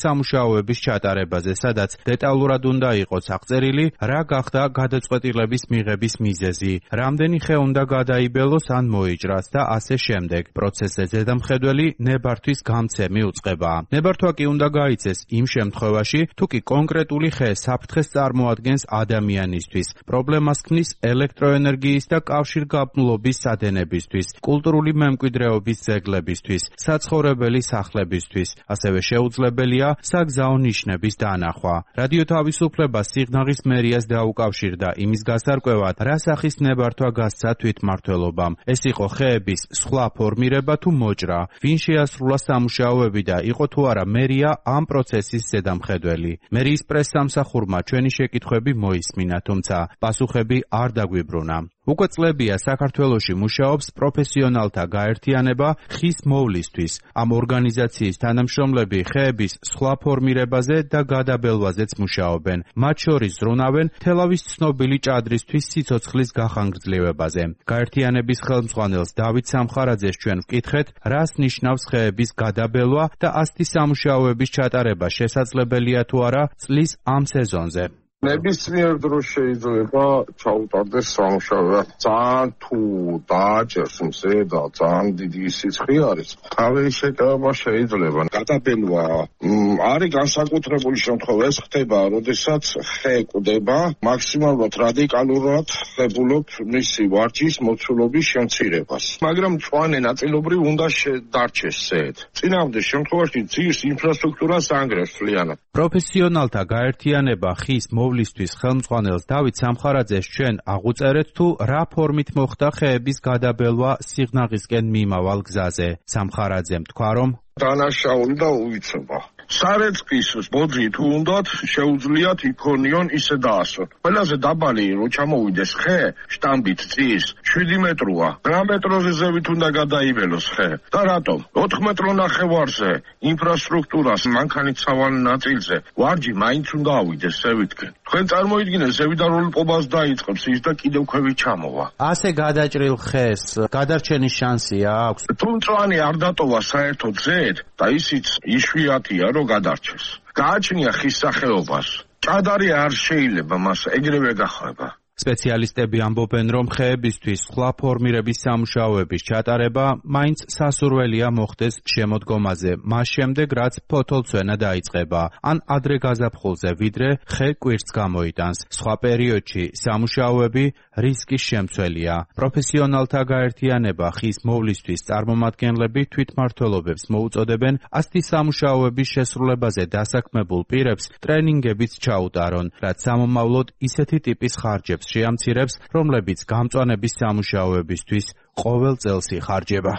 სამუშაოების ჩატარებაზე, სადაც დეტალურად უნდა იყოს აღწერილი, რა გახდა გადაწყვეტილების მიღების მიზეზი, რამდენი ხე უნდა გადაიბელოს ან მოიჭრას და ასე შემდეგ. პროცესზე ზედამხედველი ნებართვის გამცემი უწყება. ნებართვა კი უნდა გაიცეს იმ შემთხვევაში, თუ კი კონკრეტული ხე საფრთხეს წარმოადგენს ადამიანისთვის, პრობლემას ქმნის ელექტროენერგიის და კავშირგაბმულობის სადენებისთვის, კულტურული მემკვიდრეობის ძეგლებისთვის, საცხოვრებელი სახლებისთვის. ასევე შეუძლებელია საგზაო ნიშნების დანახვა. რადიო თავისუფლება სიღნაღის მერიას დაუკავშირდა იმის გასარკვევად, რა სახის ნებართვა გასცა თვითმმართველობამ. ეს იყო ხეების სხვა ფორმირება თუ მოჭრა, ვინ შეასრულა სამუშაოები და იყო თუ არა მერია ამ პროცესის ზედამხედველი. მერიის პრესსამსახურმა ჩვენი შეკითხვები მოისმინა, თუმცა პასუხები არ დაგვიბრუნა. უკვე წლებია საქართველოში მუშაობს პროფესიონალთა გაერთიანება ხის მოვლისთვის. ამ ორგანიზაციის თანამშრომლები ხეების სხვა ფორმირებაზე და გადაბელვაზეც მუშაობენ. მათ შორის ზრუნავენ თელავის ცნობილი ჭადრისთვის სიცოცხლის გახანგრძლივებაზე. გაერთიანების ხელმძღვანელს დავით სამხარაძეს ჩვენ ვკითხეთ, რას ნიშნავს ხეების გადაბელვა და ასეთი სამუშაოების ჩატარება შესაძლებელია თუ არა წლის ამ სეზონზე. ნებისმიერ დროს შეიძლება ჩაუტარდეს სამუშაო. ძალიან თუ დააჭერს მზე და ძალიან დიდი სიცხე არის, თავი შეკავება შეიძლება. გადაბელვა არის განსაკუთრებული შემთხვევა, ეს ხდება, როდესაც ხე კვდება, მაქსიმალურად რადიკალურად ხებულობ მისი ვარჯის მოცულობის შემცირებას. მაგრამ მწვანე ნაწილობრივ უნდა დარჩეს ზედ. წინააღმდეგ შემთხვევაში ძირს ინფრასტრუქტურას ანგრევს მთლიანად. პროფესიონალთა გაერთიანება ხის მოვლისთვის ხელმძღვანელს დავით სამხარაძეს ჩვენ აღუწერეთ თუ რა ფორმით მოხდა ხეების გადაბელვა სიღნაღისკენ მიმავალ გზაზე. სამხარაძემ თქვა, რომ დანაშაული და უვიცება. სარეწკის ბოძი თუ უნდათ შეუძლიათ იქონიონ ისე დაასვათ. ყველაზე დაბალი რო ჩამოვიდეს ხე შტამბით წის შვიდი მეტროა. რა მეტროზე ზევით უნდა გადაიბელოს ხე? და რატომ? ოთხ მეტრო ნახევარზე ინფრასტრუქტურას მანქანით სავალი ნაწილზე ვარჯი მაინც უნდა ავიდეს ზევითკენ. თქვენ წარმოიდგინეთ, ზევიდან როლპობას დაიწყებს ის და კიდევ ქვევით ჩამოვა. ასე გადაჭრილ ხეს გადარჩენის შანსია აქვს? თუ მწვანე არ დატოვა საერთოდ ზედ და ისიც იშვიათია რომ გადარჩეს. გააჩნია ხის სახეობას. ჭადარი არ შეიძლება მას ეგრევე გახება. სპეციალისტები ამბობენ, რომ ხეებისთვის სხვა ფორმირების სამუშაოების ჩატარება მაინც სასურველია მოხდეს შემოდგომაზე, მას შემდეგ რაც ფოთოლცვენა დაიწყება, ან ადრე გაზაფხულზე, ვიდრე ხე კვირს გამოიტანს. სხვა პერიოდში სამუშაოები რისკის შემცველია. პროფესიონალთა გაერთიანება ხის მოვლისთვის წარმომადგენლები თვითმმართველობებს მოუწოდებენ ასეთი სამუშაოების შესრულებაზე დასაქმებულ პირებს ტრენინგებიც ჩაუტარონ, რაც სამომავლოდ ისეთი ტიპის ხარჯებს შეამცირებს, რომლებიც გამწვანების სამუშაოებისთვის ყოველ წელს იხარჯება.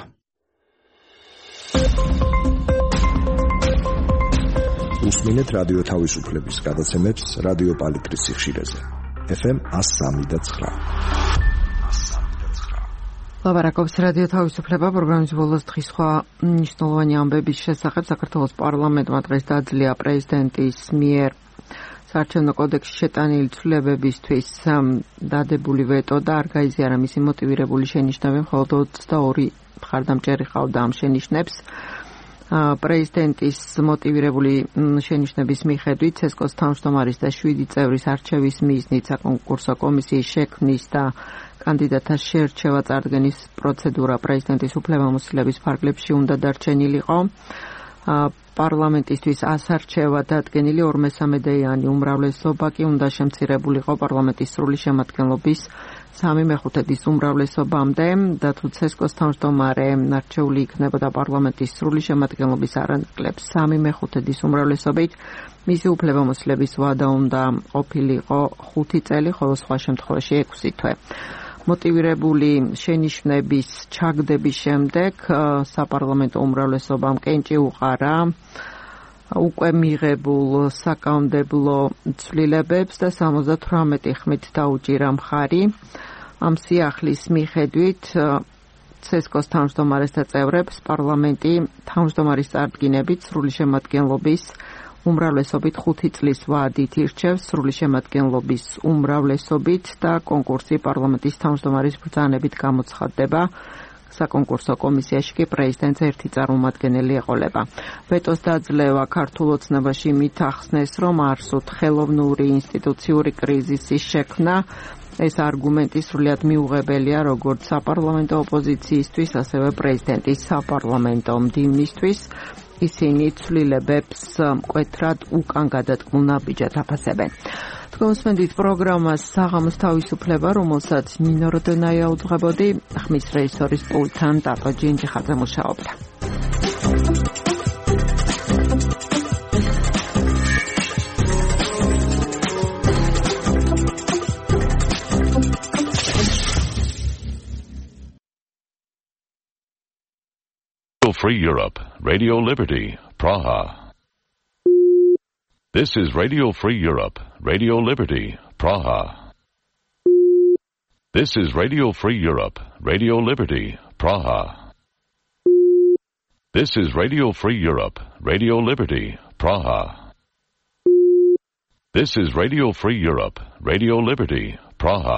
უსმინეთ რადიო თავისუფლების გადაცემებს რადიო პალიტრის სიხშირეზე. ეფ ემ one oh three და nine. ლაბარაკობს რადიო თავისუფლება პროგრამის ბოლოს დღის სხვა მნიშვნელოვანი ამბების შესახებ. საქართველოს პარლამენტმა დღეს დაძლია პრეზიდენტის მიერ საარჩევნო კოდექსში შეტანილი ცვლილებებისთვის დადებული ვეტო და არ გაიზიარა მისი მოტივირებული შენიშვნები, მხოლოდ ოცდაორი მხარდამჭერი ყავდა ამ შენიშვნებს. პრეზიდენტის მოტივირებული შენიშვნების მიხედვით ცესკოს თავმჯდომარის და შვიდი წევრის არჩევის მიზნით საკონკურსო კომისიის შექმნის და კანდიდატთა შეერჩევა წარდგენის პროცედურა პრეზიდენტის უფლებამოსილების ფარგლებში უნდა დარჩენილიყო. პარლამენტისთვის ასარჩევა დადგენილი ორმესამედეიანი უმრავლესობა კი უნდა შემცირებულიყო პარლამენტის სრული შემადგენლობის სამი მეხუთედის უმრავლესობამდე და თუ ცესკოს თავმჯდომარე არჩეული იქნებოდა პარლამენტის სრული შემადგენლობის არანაკლებ სამი მეხუთედის უმრავლესობით, მისი უფლებამოსილების ვადა უნდა ყოფილიყო ხუთი წელი, ხოლო სხვა შემთხვევაში ექვსი თვე. მოტივირებული შენიშვნების ჩაგდების შემდეგ საპარლამენტო უმრავლესობამ კენჭი უყარა უკვე მიღებულ საკანონმდებლო ცვლილებებს და სამოცდათვრამეტი ხმით დაუჭირა მხარი. ამ სიახლის მიხედვით ცესკოს თავმჯდომარეს და წევრებს პარლამენტი თავმჯდომარის წარდგინებით სრული შემადგენლობის უმრავლესობით ხუთი წლის ვადით ირჩევს სრული შემადგენლობის უმრავლესობით და კონკურსი პარლამენტის თავმჯდომარის ბრძანებით გამოცხადდება. საკონკურსო კომისიაში კი პრეზიდენტს ერთი წარმომადგენელი ეყოლება. ვეტოს დაძლევა ქართულ ოცნებაში იმით ახსნეს, რომ არსოთ ხელოვნური ინსტიტუციური კრიზისის შექმნა. ეს არგუმენტი სრულიად მიუღებელია როგორც საპარლამენტო ოპოზიციისთვის, ასევე პრეზიდენტის საპარლამენტო მდივნისთვის. ისინი ცვლილებებს მკვეთრად უკან გადადგმულ ნაბიჯად აფასებენ. თქვენ უსმენთ პროგრამას საღამოს თავისუფლება, რომელსაც ნინო როდონაია უძღვებოდი, ხმის რეჟისორის პულტთან ტატო ჯინჯიხაძე მუშაობდა. Free Europe, Radio Liberty, Praha. This is Radio Free Europe, Radio Liberty, Praha. This is Radio Free Europe, Radio Liberty, Praha. This is Radio Free Europe, Radio Liberty, Praha. This is Radio Free Europe, Radio Liberty, Praha.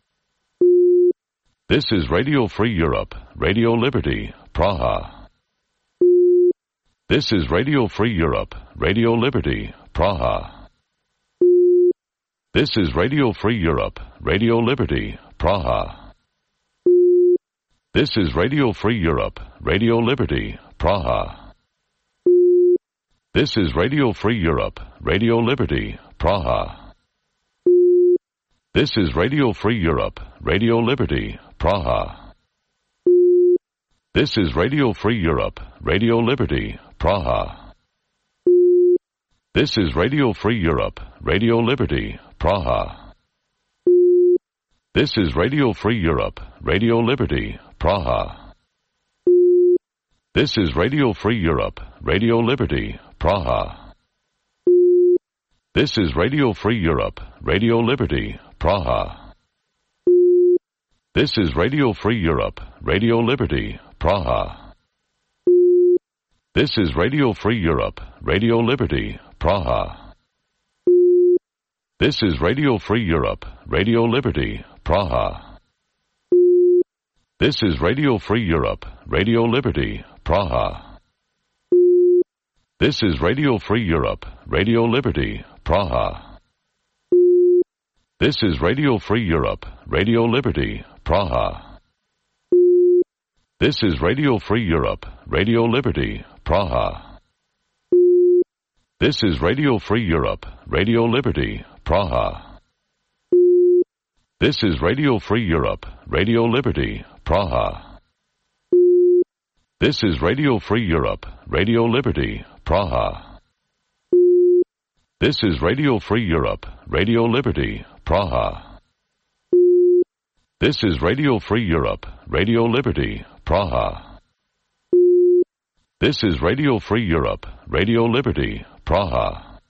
This is Radio Free Europe, Radio Liberty, Praha. This is Radio Free Europe, Radio Liberty, Praha. This is Radio Free Europe, Radio Liberty, Praha. This is Radio Free Europe, Radio Liberty, Praha. This is Radio Free Europe, Radio Liberty, Praha. This is Radio Free Europe, Radio Liberty, Praha. This is Radio Free Europe, Radio Liberty, Praha. This is Radio Free Europe, Radio Liberty, Praha. This is Radio Free Europe, Radio Liberty, Praha. This is Radio Free Europe, Radio Liberty, Praha. This is Radio Free Europe, Radio Liberty, Praha. This is Radio Free Europe, Radio Liberty, Praha. This is Radio Free Europe, Radio Liberty, Praha. This is Radio Free Europe, Radio Liberty, Praha. This is Radio Free Europe, Radio Liberty, Praha. This is Radio Free Europe, Radio Liberty, Praha. This is Radio Free Europe, Radio Liberty, Praha. This is Radio Free Europe, Radio Liberty, Praha. This is Radio Free Europe, Radio Liberty, Praha. This is Radio Free Europe, Radio Liberty, Praha. This is Radio Free Europe, Radio Liberty, Praha. This is Radio Free Europe, Radio Liberty, Praha. This is Radio Free Europe, Radio Liberty, Praha. This is Radio Free Europe, Radio Liberty, Praha.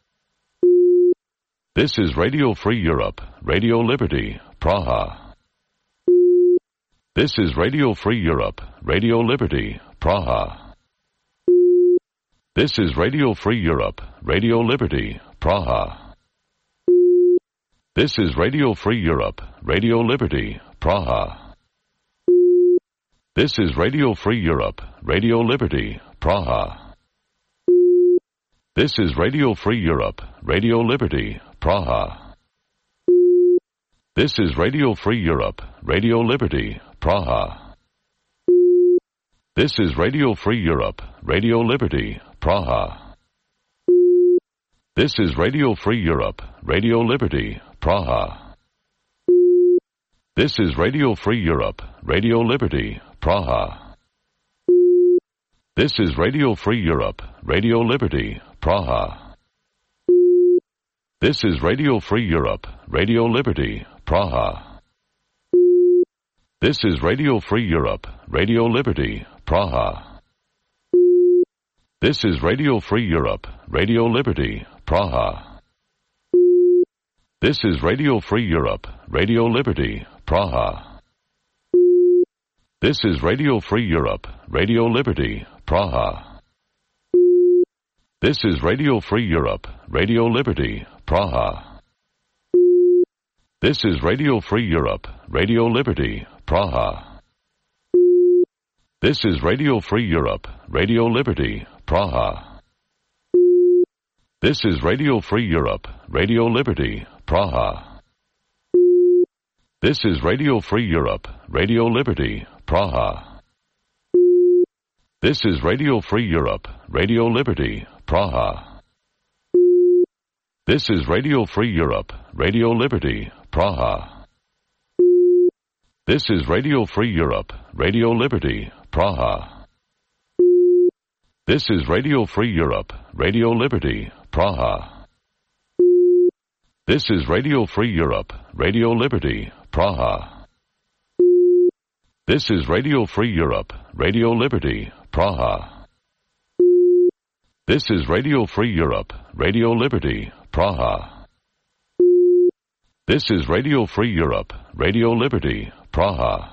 This is Radio Free Europe, Radio Liberty, Praha. This is Radio Free Europe, Radio Liberty, Praha. This is Radio Free Europe, Radio Liberty, Praha. This is Radio Free Europe, Radio Liberty, Praha. This is Radio Free Europe, Radio Liberty, Praha. This is Radio Free Europe, Radio Liberty, Praha. This is Radio Free Europe, Radio Liberty, Praha. This is Radio Free Europe, Radio Liberty, Praha. This is Radio Free Europe, Radio Liberty, Praha. This is Radio Free Europe, Radio Liberty, Praha. This is Radio Free Europe, Radio Liberty, Praha. This is Radio Free Europe, Radio Liberty, Praha. This is Radio Free Europe, Radio Liberty, Praha. This is Radio Free Europe, Radio Liberty, Praha. This is Radio Free Europe, Radio Liberty, Praha. This is Radio Free Europe, Radio Liberty, Praha. This is Radio Free Europe, Radio Liberty, Praha. This is Radio Free Europe, Radio Liberty, Praha. This is Radio Free Europe, Radio Liberty, Praha. This is Radio Free Europe, Radio Liberty, Praha. This is Radio Free Europe, Radio Liberty, Praha. This is Radio Free Europe, Radio Liberty, Praha. This is Radio Free Europe, Radio Liberty, Praha. This is Radio Free Europe, Radio Liberty, Praha. This is Radio Free Europe, Radio Liberty, Praha. This is Radio Free Europe, Radio Liberty, Praha. This is Radio Free Europe, Radio Liberty, Praha. This is Radio Free Europe, Radio Liberty, Praha. This is Radio Free Europe, Radio Liberty, Praha.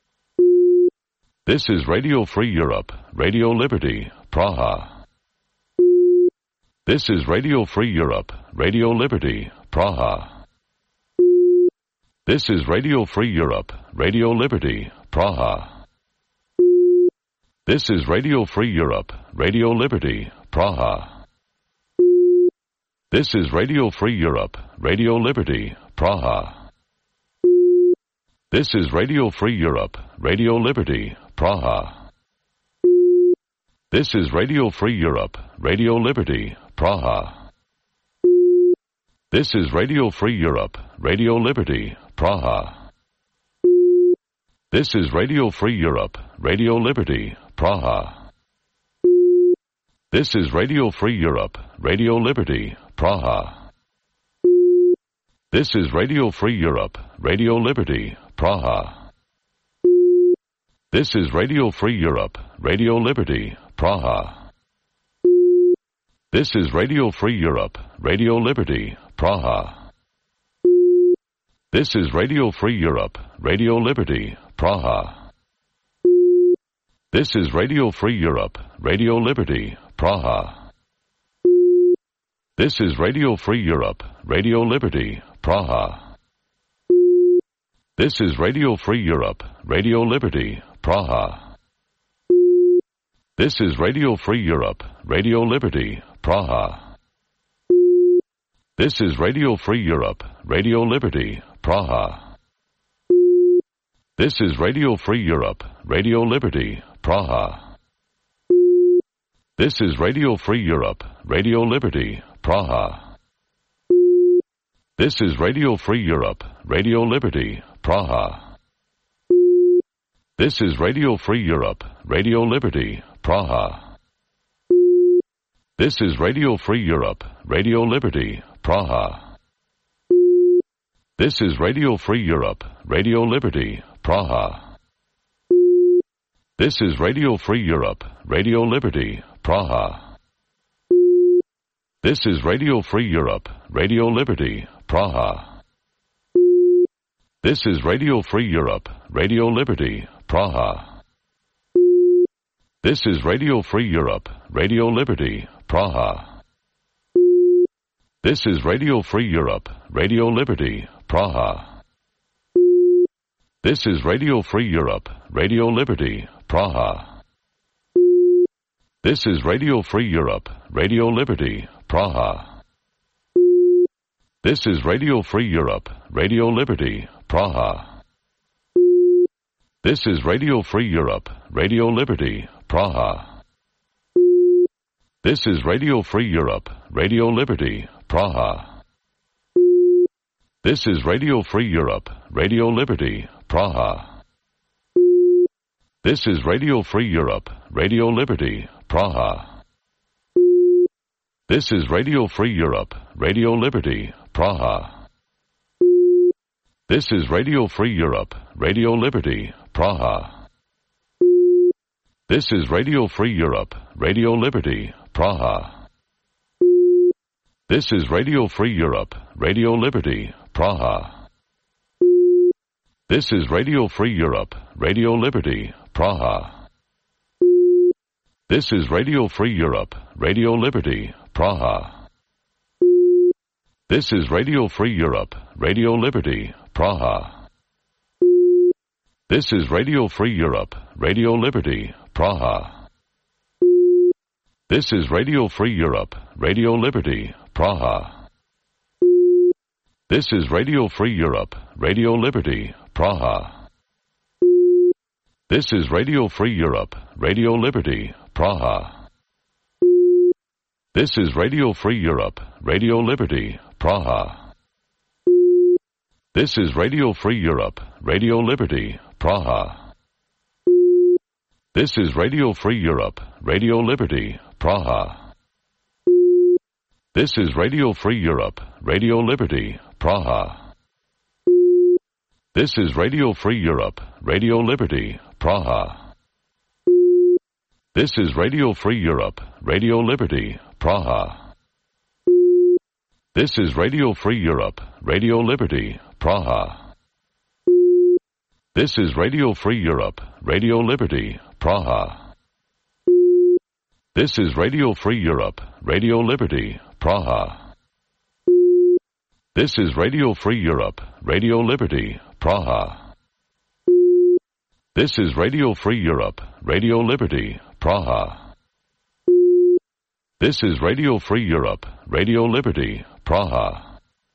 This is Radio Free Europe, Radio Liberty, Praha. This is Radio Free Europe, Radio Liberty, Praha. This is Radio Free Europe, Radio Liberty, Praha. This is Radio Free Europe, Radio Liberty, Praha. This is Radio Free Europe, Radio Liberty, Praha. This is Radio Free Europe, Radio Liberty, Praha. This is Radio Free Europe, Radio Liberty, Praha. This is Radio Free Europe, Radio Liberty, Praha. This is Radio Free Europe, Radio Liberty, Praha. This is Radio Free Europe, Radio Liberty, Praha. This is Radio Free Europe, Radio Liberty, Praha. This is Radio Free Europe, Radio Liberty, Praha. This is Radio Free Europe, Radio Liberty, Praha. This is Radio Free Europe, Radio Liberty, Praha. This is Radio Free Europe, Radio Liberty, Praha. This is Radio Free Europe, Radio Liberty, Praha. This is Radio Free Europe, Radio Liberty, Praha. This is Radio Free Europe, Radio Liberty, Praha. This is Radio Free Europe, Radio Liberty, Praha. This is Radio Free Europe, Radio Liberty, Praha. This is Radio Free Europe, Radio Liberty, Praha. This is Radio Free Europe, Radio Liberty, Praha. This is Radio Free Europe, Radio Liberty, Praha. This is Radio Free Europe, Radio Liberty, Praha. This is Radio Free Europe, Radio Liberty, Praha. This is Radio Free Europe, Radio Liberty, Praha. This is Radio Free Europe, Radio Liberty, Praha. This is Radio Free Europe, Radio Liberty, Praha. This is Radio Free Europe, Radio Liberty, Praha. This is Radio Free Europe, Radio Liberty, Praha. This is Radio Free Europe, Radio Liberty, Praha. This is Radio Free Europe, Radio Liberty, Praha. This is Radio Free Europe, Radio Liberty, Praha. This is Radio Free Europe, Radio Liberty, Praha. This is Radio Free Europe, Radio Liberty, Praha. This is Radio Free Europe, Radio Liberty, Praha. This is Radio Free Europe, Radio Liberty, Praha. This is Radio Free Europe, Radio Liberty, Praha. This is Radio Free Europe, Radio Liberty, Praha. This is Radio Free Europe, Radio Liberty, Praha. This is Radio Free Europe, Radio Liberty, Praha. This is Radio Free Europe, Radio Liberty, Praha. This is Radio Free Europe, Radio Liberty, Praha. This is Radio Free Europe, Radio Liberty, Praha. This is Radio Free Europe, Radio Liberty, Praha. This is Radio Free Europe, Radio Liberty, Praha. This is Radio Free Europe, Radio Liberty, Praha. This is Radio Free Europe, Radio Liberty, Praha. This is Radio Free Europe, Radio Liberty, Praha. This is Radio Free Europe, Radio Liberty, Praha. This is Radio Free Europe, Radio Liberty, Praha. This is Radio Free Europe, Radio Liberty, Praha. This is Radio Free Europe, Radio Liberty, Praha. This is Radio Free Europe, Radio Liberty, Praha. This is Radio Free Europe, Radio Liberty, Praha. This is Radio Free Europe, Radio Liberty, Praha. This is Radio Free Europe, Radio Liberty, Praha. This is Radio Free Europe, Radio Liberty, Praha. This is Radio Free Europe, Radio Liberty, Praha. This is Radio Free Europe, Radio Liberty, Praha.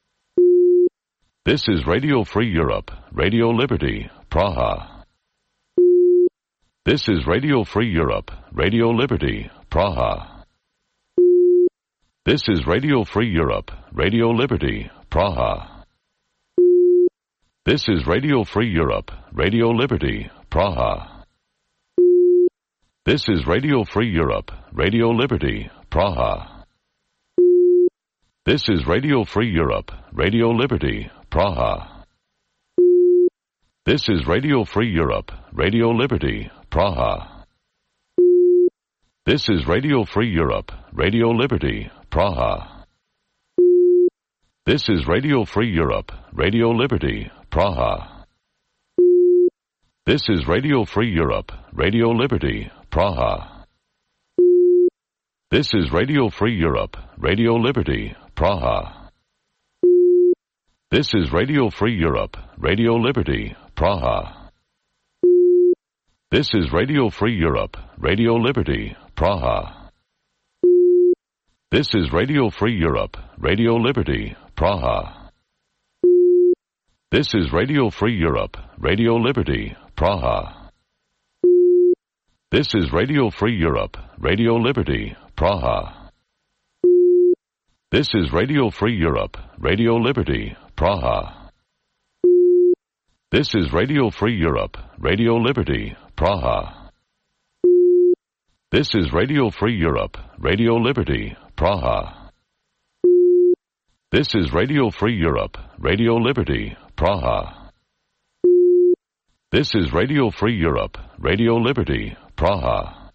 This is Radio Free Europe, Radio Liberty, Praha. This is Radio Free Europe, Radio Liberty, Praha. This is Radio Free Europe, Radio Liberty, Praha. This is Radio Free Europe, Radio Liberty, Praha. This is Radio Free Europe, Radio Liberty, Praha. This is Radio Free Europe, Radio Liberty, Praha. This is Radio Free Europe, Radio Liberty, Praha. This is Radio Free Europe, Radio Liberty, Praha. This is Radio Free Europe, Radio Liberty, Praha. This is Radio Free Europe, Radio Liberty, Praha. This is Radio Free Europe, Radio Liberty, Praha. This is Radio Free Europe, Radio Liberty, Praha. This is Radio Free Europe, Radio Liberty, Praha. This is Radio Free Europe, Radio Liberty, Praha. This is Radio Free Europe, Radio Liberty, Praha. This is Radio Free Europe, Radio Liberty, Praha. This is Radio Free Europe, Radio Liberty, Praha. This is Radio Free Europe, Radio Liberty, Praha. This is Radio Free Europe, Radio Liberty, Praha. This is Radio Free Europe, Radio Liberty, Praha. This is Radio Free Europe, Radio Liberty, Praha.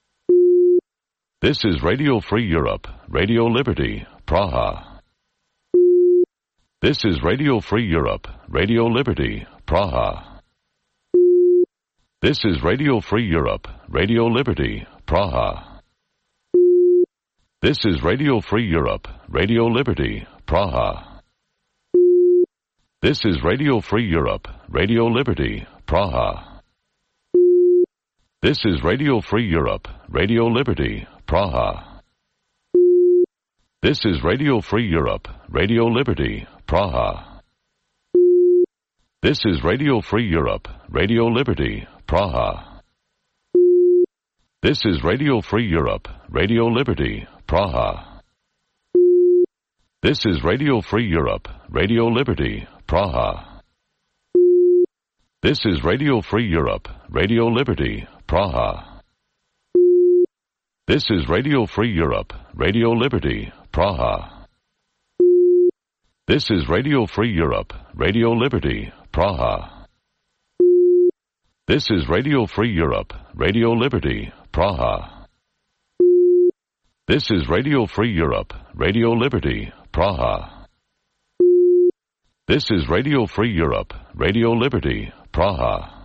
This is Radio Free Europe, Radio Liberty, Praha. This is Radio Free Europe, Radio Liberty, Praha. This is Radio Free Europe, Radio Liberty, Praha. This is Radio Free Europe, Radio Liberty, Praha. This is Radio Free Europe, Radio Liberty, Praha. This is Radio Free Europe, Radio Liberty, Praha. This is Radio Free Europe, Radio Liberty, Praha. This is Radio Free Europe, Radio Liberty, Praha. This is Radio Free Europe, Radio Liberty, Praha. This is Radio Free Europe, Radio Liberty, Praha. This is Radio Free Europe, Radio Liberty, Praha. This is Radio Free Europe, Radio Liberty, Praha. This is Radio Free Europe, Radio Liberty, Praha. This is Radio Free Europe, Radio Liberty, Praha. This is Radio Free Europe, Radio Liberty, Praha. This is Radio Free Europe, Radio Liberty, Praha.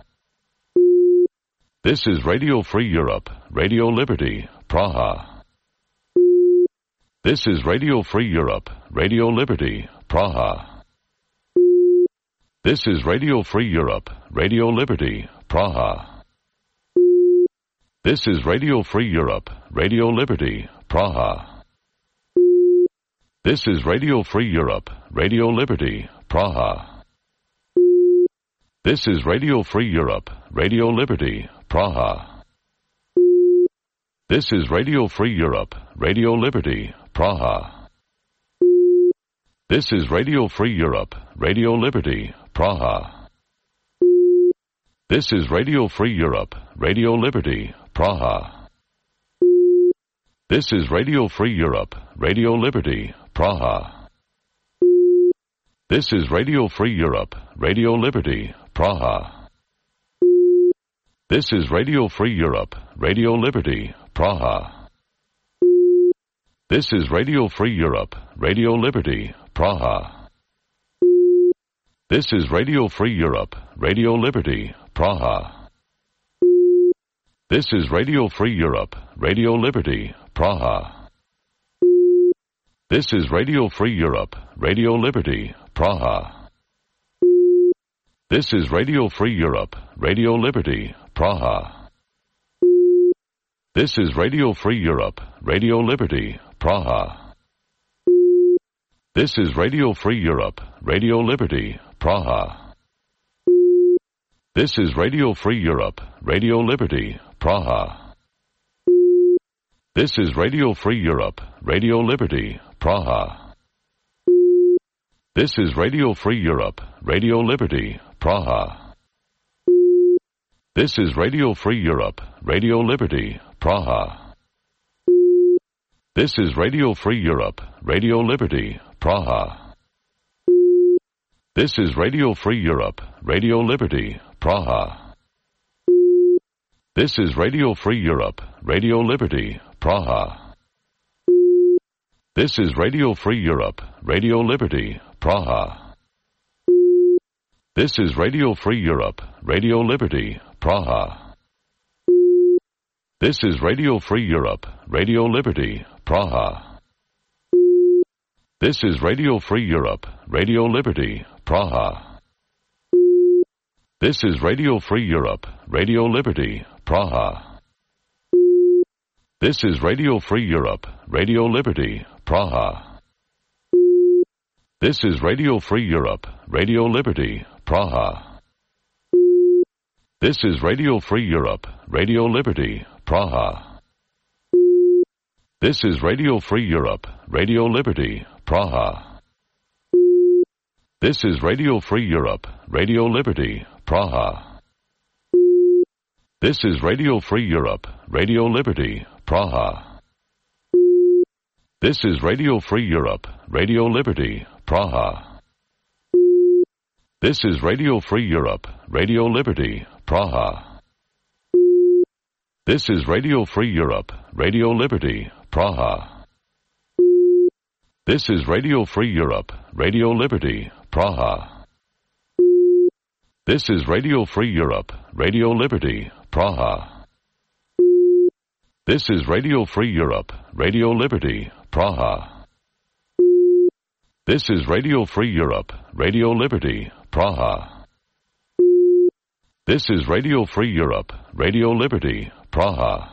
This is Radio Free Europe, Radio Liberty, Praha. This is Radio Free Europe, Radio Liberty, Praha. This is Radio Free Europe, Radio Liberty, Praha. This is Radio Free Europe, Radio Liberty, Praha. This is Radio Free Europe, Radio Liberty, Praha. This is Radio Free Europe, Radio Liberty, Praha. This is Radio Free Europe, Radio Liberty, Praha. This is Radio Free Europe, Radio Liberty, Praha. This is Radio Free Europe, Radio Liberty, Praha. This is Radio Free Europe, Radio Liberty, Praha. This is Radio Free Europe, Radio Liberty, Praha. This is Radio Free Europe, Radio Liberty, Praha. This is Radio Free Europe, Radio Liberty, Praha. This is Radio Free Europe, Radio Liberty, Praha. This is Radio Free Europe, Radio Liberty, Praha. This is Radio Free Europe, Radio Liberty, Praha. This is Radio Free Europe, Radio Liberty, Praha. This is Radio Free Europe, Radio Liberty, Praha. This is Radio Free Europe, Radio Liberty, Praha. This is Radio Free Europe, Radio Liberty, Praha. This is Radio Free Europe, Radio Liberty, Praha. This is Radio Free Europe, Radio Liberty, Praha. This is Radio Free Europe, Radio Liberty, Praha. This is Radio Free Europe, Radio Liberty, Praha. This is Radio Free Europe, Radio Liberty, Praha. This is Radio Free Europe, Radio Liberty, Praha. This is Radio Free Europe, Radio Liberty, Praha. This is Radio Free Europe, Radio Liberty, Praha. This is Radio Free Europe, Radio Liberty, Praha. This is Radio Free Europe, Radio Liberty, Praha. This is Radio Free Europe, Radio Liberty, Praha. This is Radio Free Europe, Radio Liberty, Praha. This is Radio Free Europe, Radio Liberty, Praha. This is Radio Free Europe, Radio Liberty, Praha. This is Radio Free Europe, Radio Liberty, Praha. This is Radio Free Europe, Radio Liberty, Praha. This is Radio Free Europe, Radio Liberty, Praha. This is Radio Free Europe, Radio Liberty, Praha. This is Radio Free Europe, Radio Liberty, Praha. This is Radio Free Europe, Radio Liberty, Praha. This is Radio Free Europe, Radio Liberty, Praha. This is Radio Free Europe, Radio Liberty, Praha. This is Radio Free Europe, Radio Liberty, Praha. This is Radio Free Europe, Radio Liberty, Praha. This is Radio Free Europe, Radio Liberty, Praha.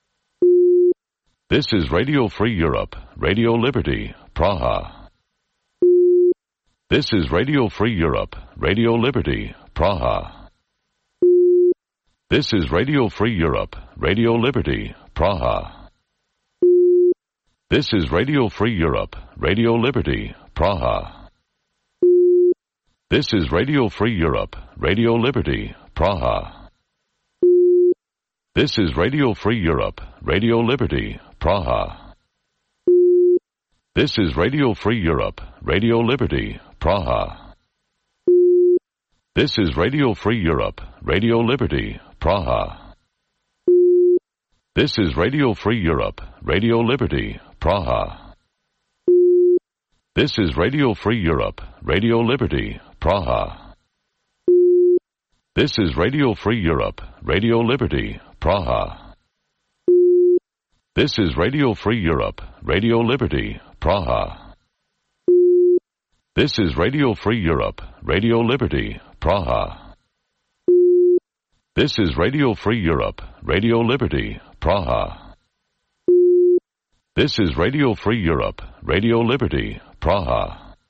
This is Radio Free Europe, Radio Liberty, Praha. This is Radio Free Europe, Radio Liberty, Praha. This is Radio Free Europe, Radio Liberty, Praha. This is Radio Free Europe, Radio Liberty, Praha. This is Radio Free Europe, Radio Liberty, Praha. This is Radio Free Europe, Radio Liberty, Praha. This is Radio Free Europe, Radio Liberty, Praha. This is Radio Free Europe, Radio Liberty, Praha. This is Radio Free Europe, Radio Liberty, Praha. This is Radio Free Europe, Radio Liberty, Praha. This is Radio Free Europe, Radio Liberty, Praha. This is Radio Free Europe, Radio Liberty, Praha. This is Radio Free Europe, Radio Liberty, Praha. This is Radio Free Europe, Radio Liberty, Praha. This is Radio Free Europe, Radio Liberty, Praha.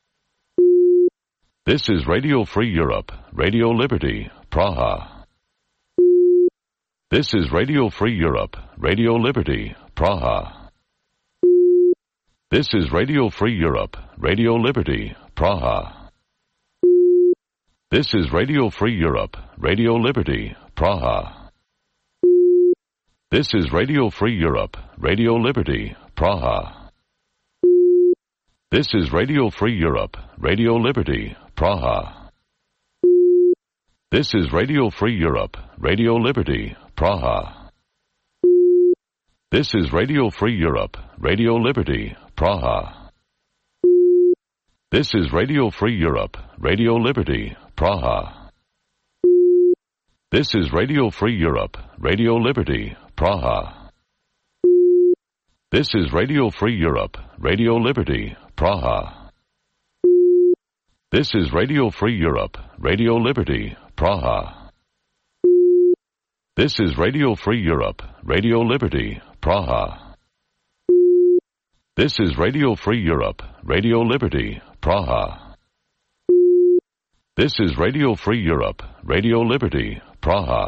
This is Radio Free Europe, Radio Liberty, Praha. This is Radio Free Europe, Radio Liberty, Praha. This is Radio Free Europe, Radio Liberty, Praha. This is Radio Free Europe, Radio Liberty, Praha. This is Radio Free Europe, Radio Liberty, Praha. This is Radio Free Europe, Radio Liberty, Praha. This is Radio Free Europe, Radio Liberty, Praha. This is Radio Free Europe, Radio Liberty, Praha. This is Radio Free Europe, Radio Liberty, Praha. This is Radio Free Europe, Radio Liberty, Praha. This is Radio Free Europe, Radio Liberty, Praha. This is Radio Free Europe, Radio Liberty, Praha. This is Radio Free Europe, Radio Liberty, Praha. This is Radio Free Europe, Radio Liberty, Praha. This is Radio Free Europe, Radio Liberty, Praha.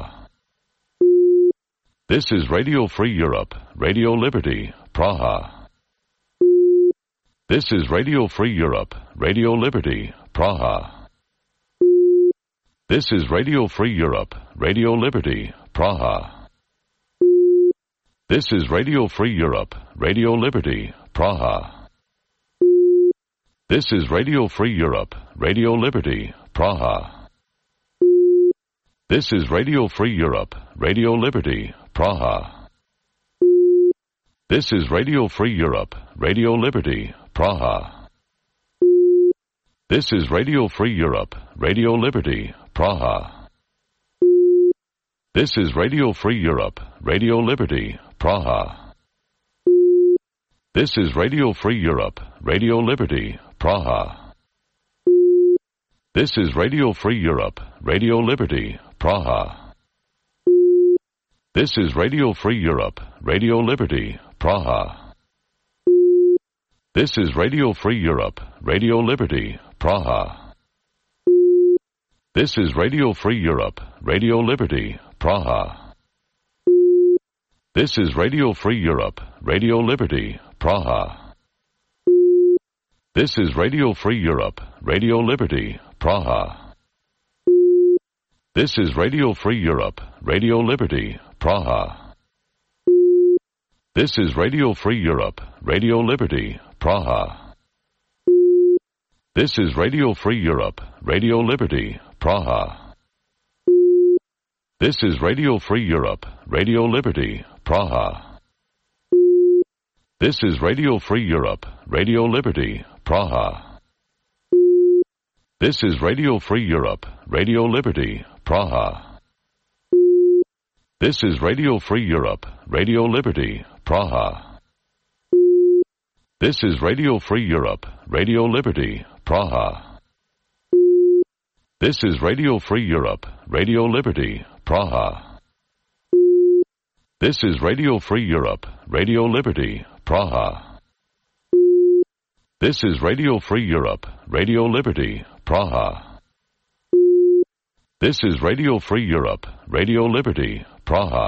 This is Radio Free Europe, Radio Liberty, Praha. This is Radio Free Europe, Radio Liberty, Praha. This is Radio Free Europe, Radio Liberty, Praha. This is Radio Free Europe, Radio Liberty, Praha. This is Radio Free Europe, Radio Liberty, Praha. This is Radio Free Europe, Radio Liberty, Praha. This is Radio Free Europe, Radio Liberty, Praha. This is Radio Free Europe, Radio Liberty, Praha. This is Radio Free Europe, Radio Liberty, Praha. This is Radio Free Europe, Radio Liberty, Praha. This is Radio Free Europe, Radio Liberty, Praha. This is Radio Free Europe, Radio Liberty, Praha. This is Radio Free Europe, Radio Liberty, Praha. This is Radio Free Europe, Radio Liberty, Praha. This is Radio Free Europe, Radio Liberty, Praha. This is Radio Free Europe, Radio Liberty, Praha. This is Radio Free Europe, Radio Liberty, Praha. This is Radio Free Europe, Radio Liberty, Praha. This is Radio Free Europe, Radio Liberty, Praha. This is Radio Free Europe, Radio Liberty, Praha. This is Radio Free Europe, Radio Liberty, Praha. This is Radio Free Europe, Radio Liberty, Praha. This is Radio Free Europe, Radio Liberty, Praha. This is Radio Free Europe, Radio Liberty, Praha. This is Radio Free Europe, Radio Liberty, Praha. This is Radio Free Europe, Radio Liberty, Praha. This is Radio Free Europe, Radio Liberty, Praha. This is Radio Free Europe, Radio Liberty, Praha.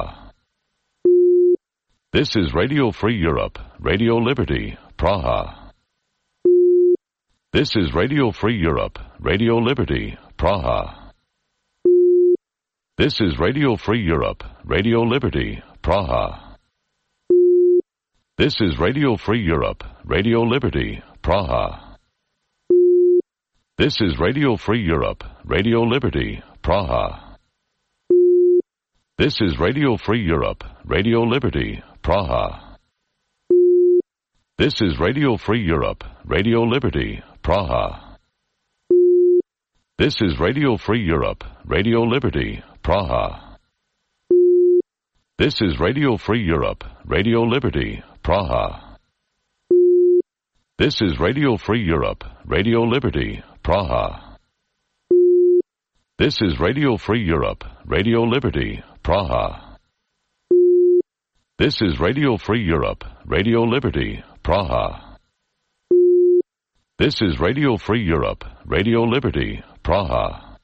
This is Radio Free Europe, Radio Liberty, Praha. This is Radio Free Europe, Radio Liberty, Praha. This is Radio Free Europe, Radio Liberty, Praha. This is Radio Free Europe, Radio Liberty, Praha. This is Radio Free Europe, Radio Liberty, Praha. This is Radio Free Europe, Radio Liberty, Praha. This is Radio Free Europe, Radio Liberty, Praha. This is Radio Free Europe, Radio Liberty, Praha. This is Radio Free Europe, Radio Liberty, Praha. This is Radio Free Europe, Radio Liberty, Praha. This is Radio Free Europe, Radio Liberty, Praha. This is Radio Free Europe, Radio Liberty, Praha. This is Radio Free Europe, Radio Liberty, Praha.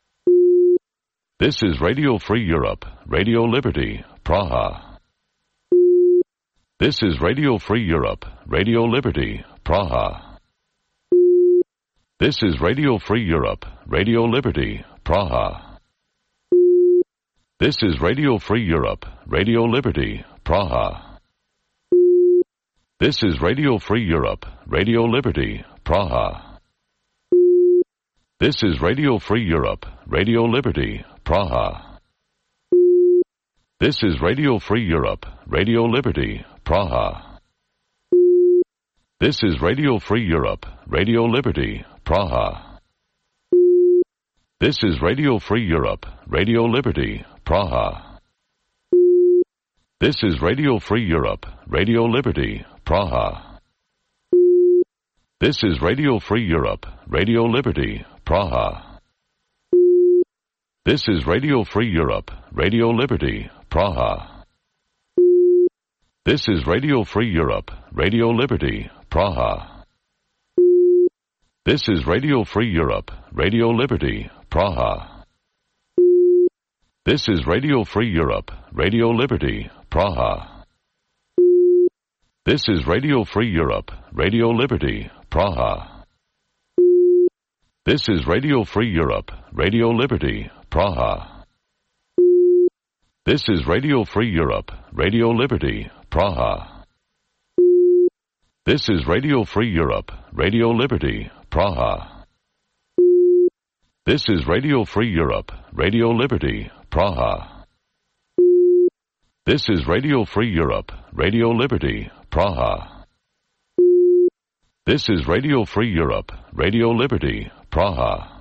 This is Radio Free Europe, Radio Liberty, Praha. This is Radio Free Europe, Radio Liberty, Praha. This is Radio Free Europe, Radio Liberty, Praha. This is Radio Free Europe, Radio Liberty, Praha. This is Radio Free Europe, Radio Liberty, Praha. This is Radio Free Europe, Radio Liberty, Praha. This is Radio Free Europe, Radio Liberty, Praha. This is Radio Free Europe, Radio Liberty, Praha. This is Radio Free Europe, Radio Liberty, Praha. This is Radio Free Europe, Radio Liberty, Praha. This is Radio Free Europe, Radio Liberty, Praha. This is Radio Free Europe, Radio Liberty, Praha. This is Radio Free Europe, Radio Liberty, Praha. This is Radio Free Europe, Radio Liberty, Praha. This is Radio Free Europe, Radio Liberty, Praha. This is Radio Free Europe, Radio Liberty, Praha. This is Radio Free Europe, Radio Liberty, Praha. This is Radio Free Europe, Radio Liberty, Praha. This is Radio Free Europe, Radio Liberty, Praha. This is Radio Free Europe, Radio Liberty, Praha. This is Radio Free Europe, Radio Liberty, Praha. This is Radio Free Europe, Radio Liberty, Praha.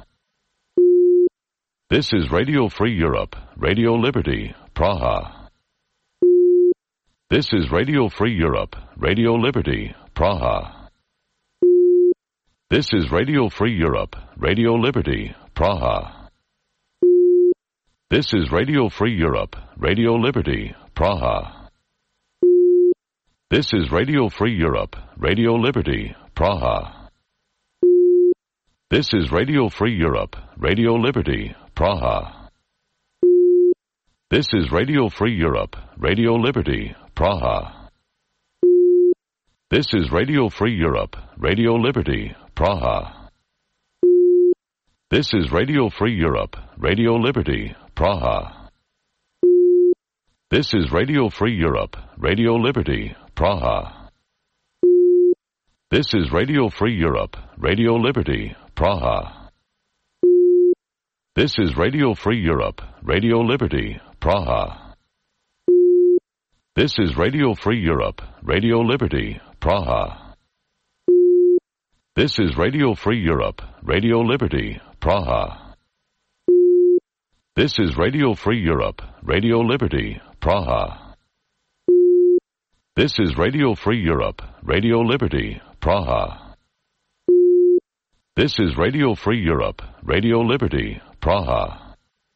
This is Radio Free Europe, Radio Liberty, Praha. This is Radio Free Europe, Radio Liberty, Praha. This is Radio Free Europe, Radio Liberty, Praha. This is Radio Free Europe, Radio Liberty, Praha. This is Radio Free Europe, Radio Liberty, Praha. This is Radio Free Europe, Radio Liberty, Praha. This is Radio Free Europe, Radio Liberty, Praha. This is Radio Free Europe, Radio Liberty, Praha. This is Radio Free Europe, Radio Liberty, Praha. This is Radio Free Europe, Radio Liberty, Praha. This is Radio Free Europe, Radio Liberty, Praha. This is Radio Free Europe, Radio Liberty, Praha. This is Radio Free Europe, Radio Liberty, Praha. This is Radio Free Europe, Radio Liberty, Praha. This is Radio Free Europe, Radio Liberty, Praha. This is Radio Free Europe, Radio Liberty, Praha. This is Radio Free Europe, Radio Liberty, Praha.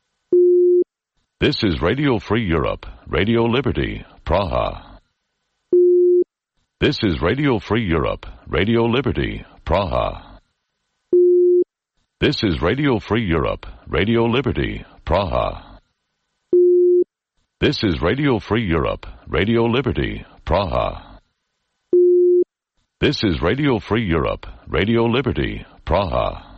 This is Radio Free Europe, Radio Liberty, Praha. This is Radio Free Europe, Radio Liberty, Praha. This is Radio Free Europe, Radio Liberty, Praha. This is Radio Free Europe, Radio Liberty, Praha. This is Radio Free Europe, Radio Liberty, Praha.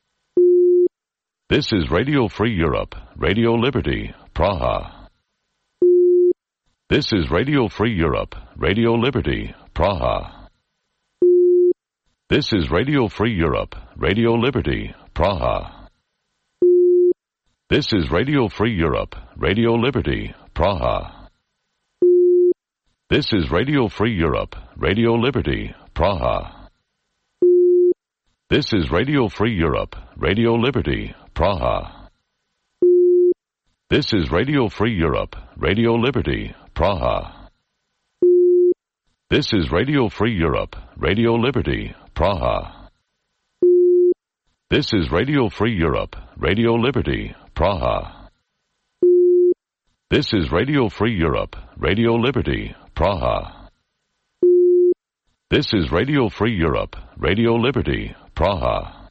This is Radio Free Europe, Radio Liberty, Praha. This is Radio Free Europe, Radio Liberty, Praha. This is Radio Free Europe, Radio Liberty, Praha. This is Radio Free Europe, Radio Liberty, Praha. This is Radio Free Europe, Radio Liberty, Praha. This is Radio Free Europe, Radio Liberty, Praha. This is Radio Free Europe, Radio Liberty, Praha. This is Radio Free Europe, Radio Liberty, Praha. This is Radio Free Europe, Radio Liberty, Praha. This is Radio Free Europe, Radio Liberty, Praha. This is Radio Free Europe, Radio Liberty, Praha.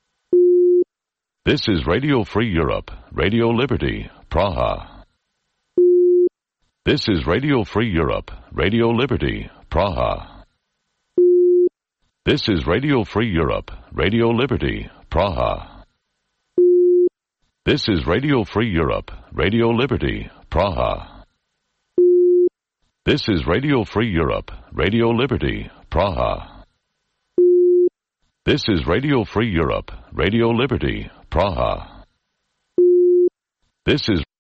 This is Radio Free Europe, Radio Liberty, Praha. This is Radio Free Europe, Radio Liberty, Praha. This is Radio Free Europe, Radio Liberty, Praha. This is Radio Free Europe, Radio Liberty, Praha. This is Radio Free Europe, Radio Liberty, Praha. This is Radio Free Europe, Radio Liberty, Praha. This is